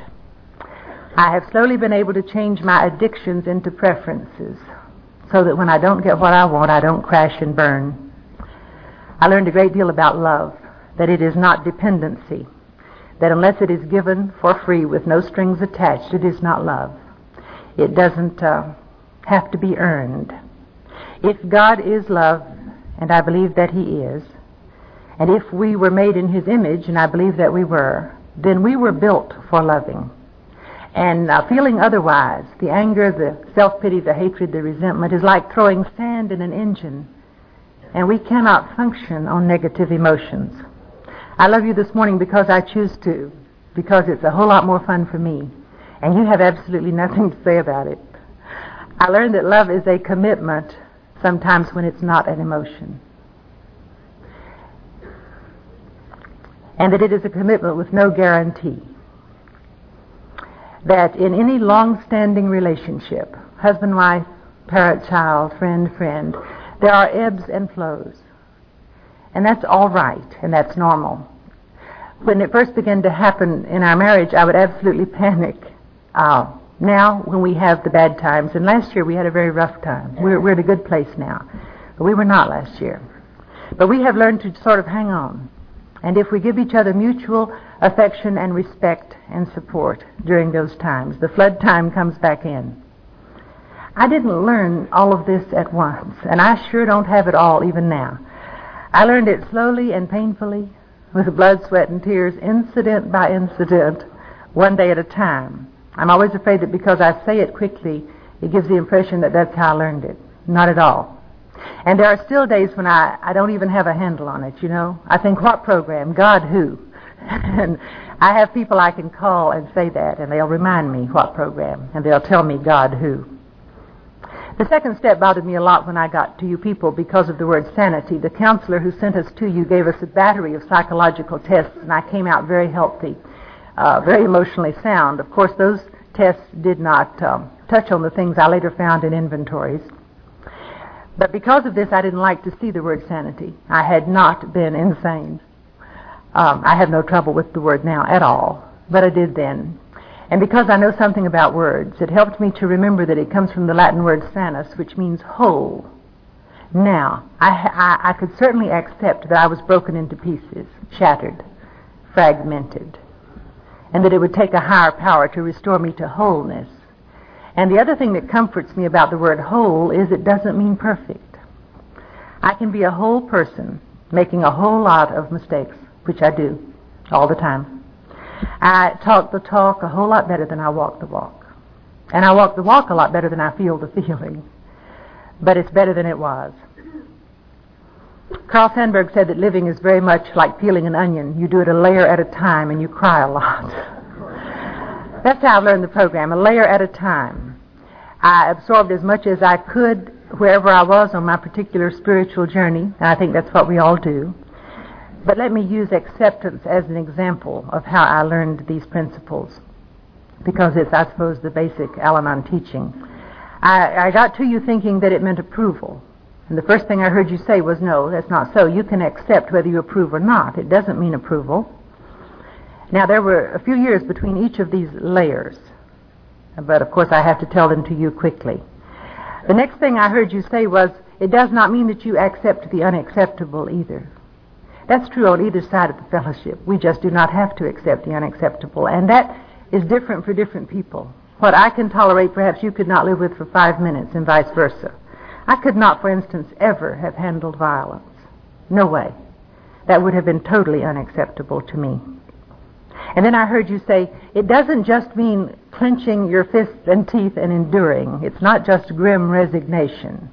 [SPEAKER 2] I have slowly been able to change my addictions into preferences, so that when I don't get what I want, I don't crash and burn. I learned a great deal about love, that it is not dependency, that unless it is given for free with no strings attached, it is not love. It doesn't uh, have to be earned. If God is love, and I believe that He is, and if we were made in His image, and I believe that we were, then we were built for loving. And uh, feeling otherwise, the anger, the self-pity, the hatred, the resentment, is like throwing sand in an engine. And we cannot function on negative emotions. I love you this morning because I choose to, because it's a whole lot more fun for me. And you have absolutely nothing to say about it. I learned that love is a commitment sometimes when it's not an emotion. And that it is a commitment with no guarantee. That in any long-standing relationship, husband, wife, parent, child, friend, friend, there are ebbs and flows. And that's all right, and that's normal. When it first began to happen in our marriage, I would absolutely panic. Uh, now, when we have the bad times, and last year we had a very rough time. We're, we're at a good place now. But we were not last year. But we have learned to sort of hang on. And if we give each other mutual affection and respect and support during those times, the flood time comes back in. I didn't learn all of this at once, and I sure don't have it all even now. I learned it slowly and painfully with blood, sweat, and tears, incident by incident, one day at a time. I'm always afraid that because I say it quickly, it gives the impression that that's how I learned it. Not at all. And there are still days when I, I don't even have a handle on it, you know. I think, what program? God who? And I have people I can call and say that, and they'll remind me what program, and they'll tell me God who. The second step bothered me a lot when I got to you people because of the word sanity. The counselor who sent us to you gave us a battery of psychological tests, and I came out very healthy, uh, very emotionally sound. Of course, those tests did not um, touch on the things I later found in inventories. But because of this, I didn't like to see the word sanity. I had not been insane. Um, I have no trouble with the word now at all, but I did then. And because I know something about words, it helped me to remember that it comes from the Latin word sanus, which means whole. Now, I, I, I could certainly accept that I was broken into pieces, shattered, fragmented, and that it would take a higher power to restore me to wholeness. And the other thing that comforts me about the word whole is it doesn't mean perfect. I can be a whole person making a whole lot of mistakes, which I do all the time. I talk the talk a whole lot better than I walk the walk. And I walk the walk a lot better than I feel the feeling. But it's better than it was. Carl Sandburg said that living is very much like peeling an onion. You do it a layer at a time and you cry a lot. That's how I've learned the program, a layer at a time. I absorbed as much as I could wherever I was on my particular spiritual journey, and I think that's what we all do. But let me use acceptance as an example of how I learned these principles, because it's, I suppose, the basic Al-Anon teaching. I, I got to you thinking that it meant approval. And the first thing I heard you say was, no, that's not so. You can accept whether you approve or not. It doesn't mean approval. Now, there were a few years between each of these layers, but of course I have to tell them to you quickly. The next thing I heard you say was, it does not mean that you accept the unacceptable either. That's true on either side of the fellowship. We just do not have to accept the unacceptable, and that is different for different people. What I can tolerate, perhaps you could not live with for five minutes, and vice versa. I could not, for instance, ever have handled violence. No way. That would have been totally unacceptable to me. And then I heard you say, it doesn't just mean clenching your fists and teeth and enduring. It's not just grim resignation.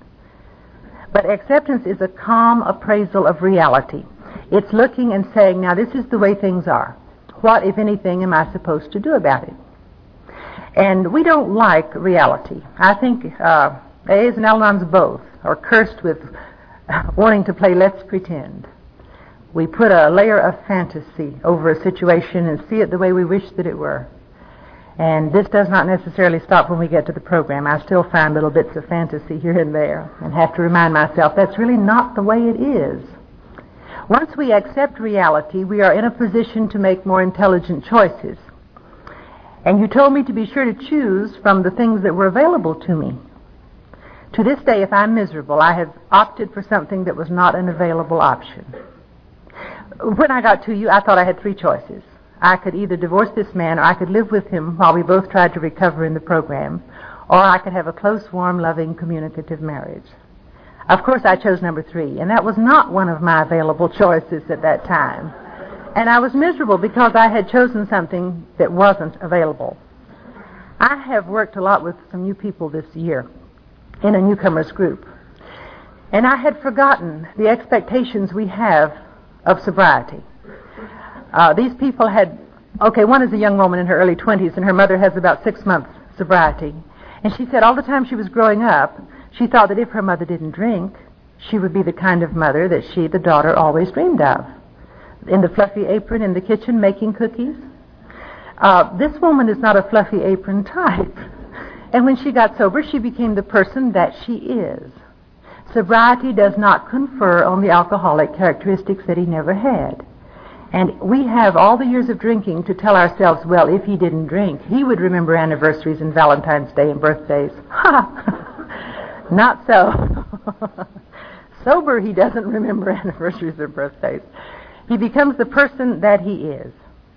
[SPEAKER 2] But acceptance is a calm appraisal of reality. It's looking and saying, now this is the way things are. What, if anything, am I supposed to do about it? And we don't like reality. I think uh, A As and Al-Anons both are cursed with wanting to play let's pretend. We put a layer of fantasy over a situation and see it the way we wish that it were. And this does not necessarily stop when we get to the program. I still find little bits of fantasy here and there and have to remind myself that's really not the way it is. Once we accept reality, we are in a position to make more intelligent choices. And you told me to be sure to choose from the things that were available to me. To this day, if I'm miserable, I have opted for something that was not an available option. When I got to you, I thought I had three choices. I could either divorce this man, or I could live with him while we both tried to recover in the program, or I could have a close, warm, loving, communicative marriage. Of course, I chose number three, and that was not one of my available choices at that time. And I was miserable because I had chosen something that wasn't available. I have worked a lot with some new people this year in a newcomers group, and I had forgotten the expectations we have of sobriety. Uh, these people had, okay, one is a young woman in her early twenties, and her mother has about six months sobriety. And she said all the time she was growing up, she thought that if her mother didn't drink, she would be the kind of mother that she, the daughter, always dreamed of. In the fluffy apron in the kitchen making cookies. Uh, this woman is not a fluffy apron type. And when she got sober, she became the person that she is. Sobriety does not confer on the alcoholic characteristics that he never had. And we have all the years of drinking to tell ourselves, well, if he didn't drink, he would remember anniversaries and Valentine's Day and birthdays. Ha! Not so. Sober, he doesn't remember anniversaries or birthdays. He becomes the person that he is.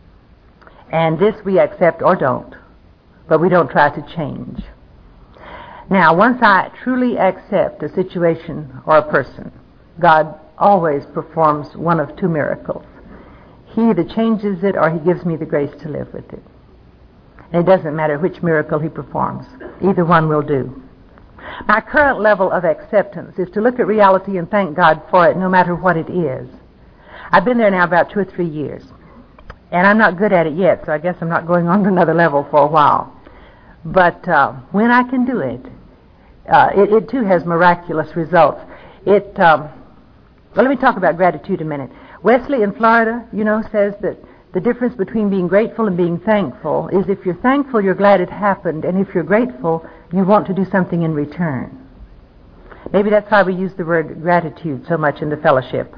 [SPEAKER 2] And this we accept or don't. But we don't try to change. Now, once I truly accept a situation or a person, God always performs one of two miracles. He either changes it or he gives me the grace to live with it. And it doesn't matter which miracle he performs. Either one will do. My current level of acceptance is to look at reality and thank God for it no matter what it is. I've been there now about two or three years. And I'm not good at it yet, so I guess I'm not going on to another level for a while. But uh, when I can do it, uh, it, it too has miraculous results. It, um, well, let me talk about gratitude a minute. Wesley in Florida, you know, says that the difference between being grateful and being thankful is if you're thankful, you're glad it happened, and if you're grateful, you want to do something in return. Maybe that's why we use the word gratitude so much in the fellowship.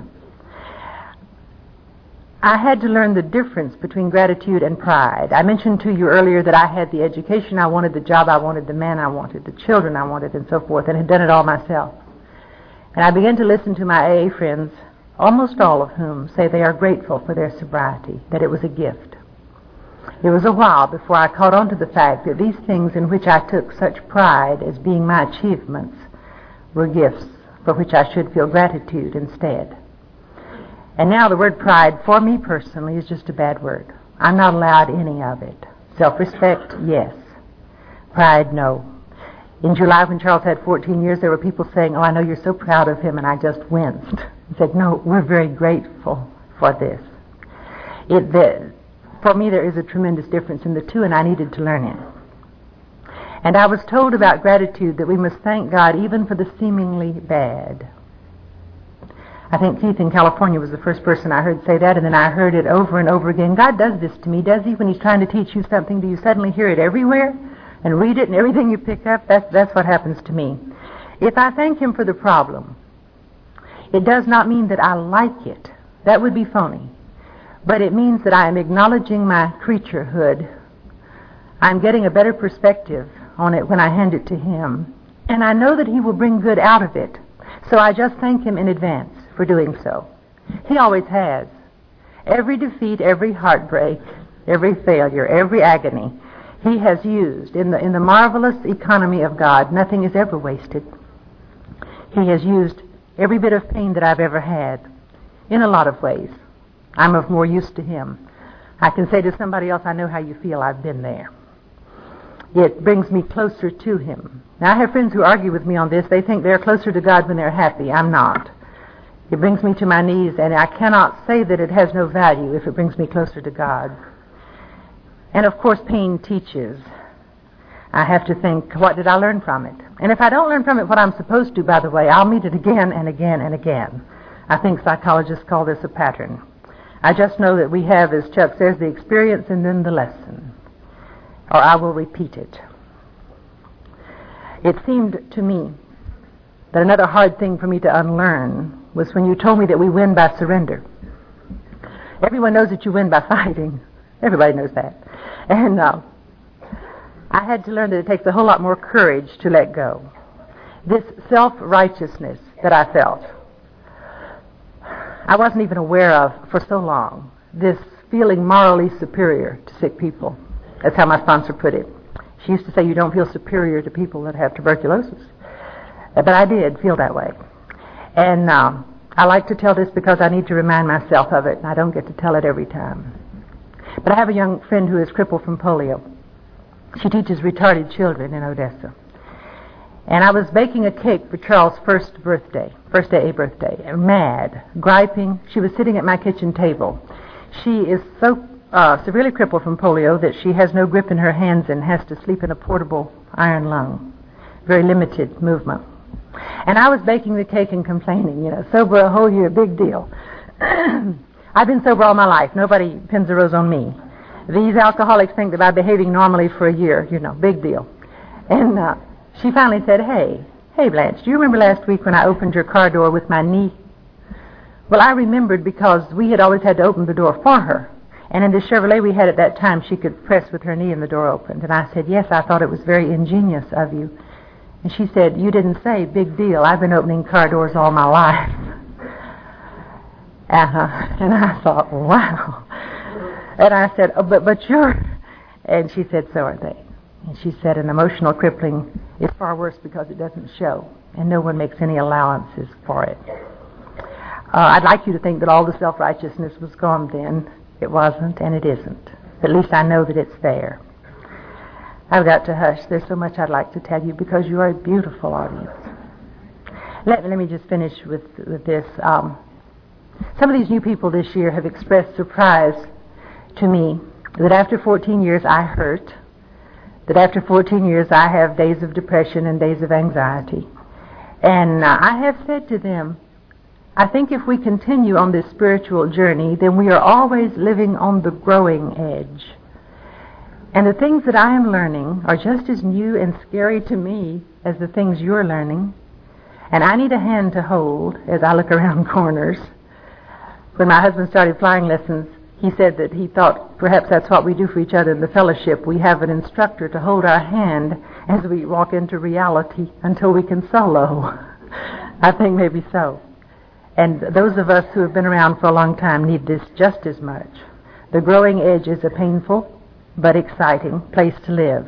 [SPEAKER 2] I had to learn the difference between gratitude and pride. I mentioned to you earlier that I had the education I wanted, the job I wanted, the man I wanted, the children I wanted, and so forth, and had done it all myself. And I began to listen to my A A friends, almost all of whom say they are grateful for their sobriety, that it was a gift. It was a while before I caught on to the fact that these things in which I took such pride as being my achievements were gifts for which I should feel gratitude instead. And now the word pride, for me personally, is just a bad word. I'm not allowed any of it. Self-respect, yes. Pride, no. In July, when Charles had fourteen years, there were people saying, oh, I know you're so proud of him, and I just winced. I said, no, we're very grateful for this. It, the, for me, there is a tremendous difference in the two, and I needed to learn it. And I was told about gratitude that we must thank God even for the seemingly bad. I think Keith in California was the first person I heard say that, and then I heard it over and over again. God does this to me, does he? When he's trying to teach you something, do you suddenly hear it everywhere and read it and everything you pick up? That's, that's what happens to me. If I thank him for the problem, it does not mean that I like it. That would be phony. But it means that I am acknowledging my creaturehood. I'm getting a better perspective on it when I hand it to him. And I know that he will bring good out of it. So I just thank him in advance for doing so. He always has. Every defeat, every heartbreak, every failure, every agony, he has used. In the, in the marvelous economy of God, nothing is ever wasted. He has used every bit of pain that I've ever had in a lot of ways. I'm of more use to him. I can say to somebody else, I know how you feel, I've been there. It brings me closer to him. Now, I have friends who argue with me on this. They think they're closer to God when they're happy. I'm not. It brings me to my knees, and I cannot say that it has no value if it brings me closer to God. And, of course, pain teaches. I have to think, what did I learn from it? And if I don't learn from it what I'm supposed to, by the way, I'll meet it again and again and again. I think psychologists call this a pattern. I just know that we have, as Chuck says, the experience and then the lesson. Or I will repeat it. It seemed to me that another hard thing for me to unlearn was when you told me that we win by surrender. Everyone knows that you win by fighting. Everybody knows that. And uh, I had to learn that it takes a whole lot more courage to let go. This self-righteousness that I felt, I wasn't even aware of for so long. This feeling morally superior to sick people. That's how my sponsor put it. She used to say, you don't feel superior to people that have tuberculosis. But I did feel that way. And um, I like to tell this because I need to remind myself of it, and I don't get to tell it every time. But I have a young friend who is crippled from polio. She teaches retarded children in Odessa. And I was baking a cake for Charles' first birthday, first A A birthday, mad, griping. She was sitting at my kitchen table. She is so uh, severely crippled from polio that she has no grip in her hands and has to sleep in a portable iron lung. Very limited movement. And I was baking the cake and complaining, you know, sober a whole year, big deal. I've been sober all my life. Nobody pins a rose on me. These alcoholics think that I'm behaving normally for a year, you know, big deal. And uh, she finally said, hey, hey, Blanche, do you remember last week when I opened your car door with my knee? Well, I remembered because we had always had to open the door for her. And in the Chevrolet we had at that time, she could press with her knee and the door opened. And I said, yes, I thought it was very ingenious of you. And she said, you didn't say, big deal. I've been opening car doors all my life. Uh-huh. And I thought, wow. And I said, oh, but, but you're... And she said, so are they. And she said, an emotional crippling is far worse because it doesn't show. And no one makes any allowances for it. Uh, I'd like you to think that all the self-righteousness was gone then. It wasn't, and it isn't. At least I know that it's there. I've got to hush. There's so much I'd like to tell you because you are a beautiful audience. Let, let me just finish with, with this. Um, some of these new people this year have expressed surprise to me that after fourteen years I hurt, that after fourteen years I have days of depression and days of anxiety. And uh, I have said to them, I think if we continue on this spiritual journey, then we are always living on the growing edge. And the things that I am learning are just as new and scary to me as the things you're learning. And I need a hand to hold as I look around corners. When my husband started flying lessons, he said that he thought perhaps that's what we do for each other in the fellowship. We have an instructor to hold our hand as we walk into reality until we can solo. I think maybe so. And those of us who have been around for a long time need this just as much. The growing edge is a painful but exciting place to live.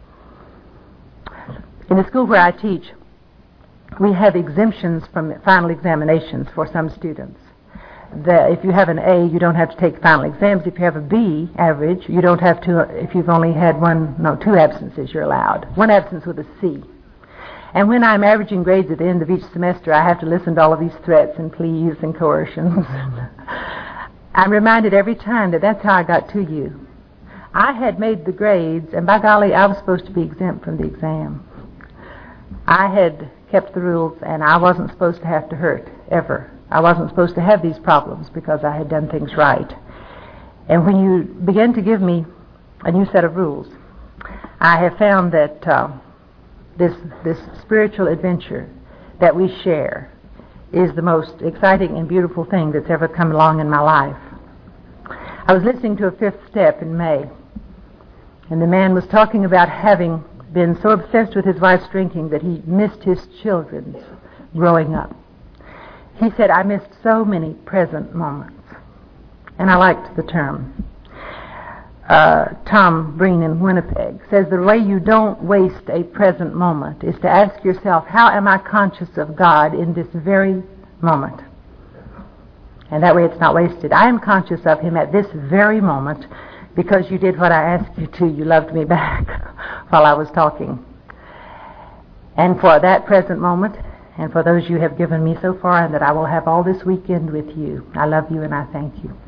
[SPEAKER 2] In the school where I teach, we have exemptions from final examinations for some students. The, if you have an A, you don't have to take final exams. If you have a B average, you don't have to, if you've only had one, no, two absences, you're allowed. One absence with a C. And when I'm averaging grades at the end of each semester, I have to listen to all of these threats and pleas and coercions. I'm reminded every time that that's how I got to you. I had made the grades, and by golly, I was supposed to be exempt from the exam. I had kept the rules, and I wasn't supposed to have to hurt, ever. I wasn't supposed to have these problems because I had done things right. And when you begin to give me a new set of rules, I have found that uh, this, this spiritual adventure that we share is the most exciting and beautiful thing that's ever come along in my life. I was listening to a Fifth Step in May, and the man was talking about having been so obsessed with his wife's drinking that he missed his children's growing up. He said, I missed so many present moments. And I liked the term. Uh, Tom Breen in Winnipeg says the way you don't waste a present moment is to ask yourself, how am I conscious of God in this very moment? And that way it's not wasted. I am conscious of Him at this very moment because you did what I asked you to. You loved me back while I was talking. And for that present moment, and for those you have given me so far, and that I will have all this weekend with you, I love you and I thank you.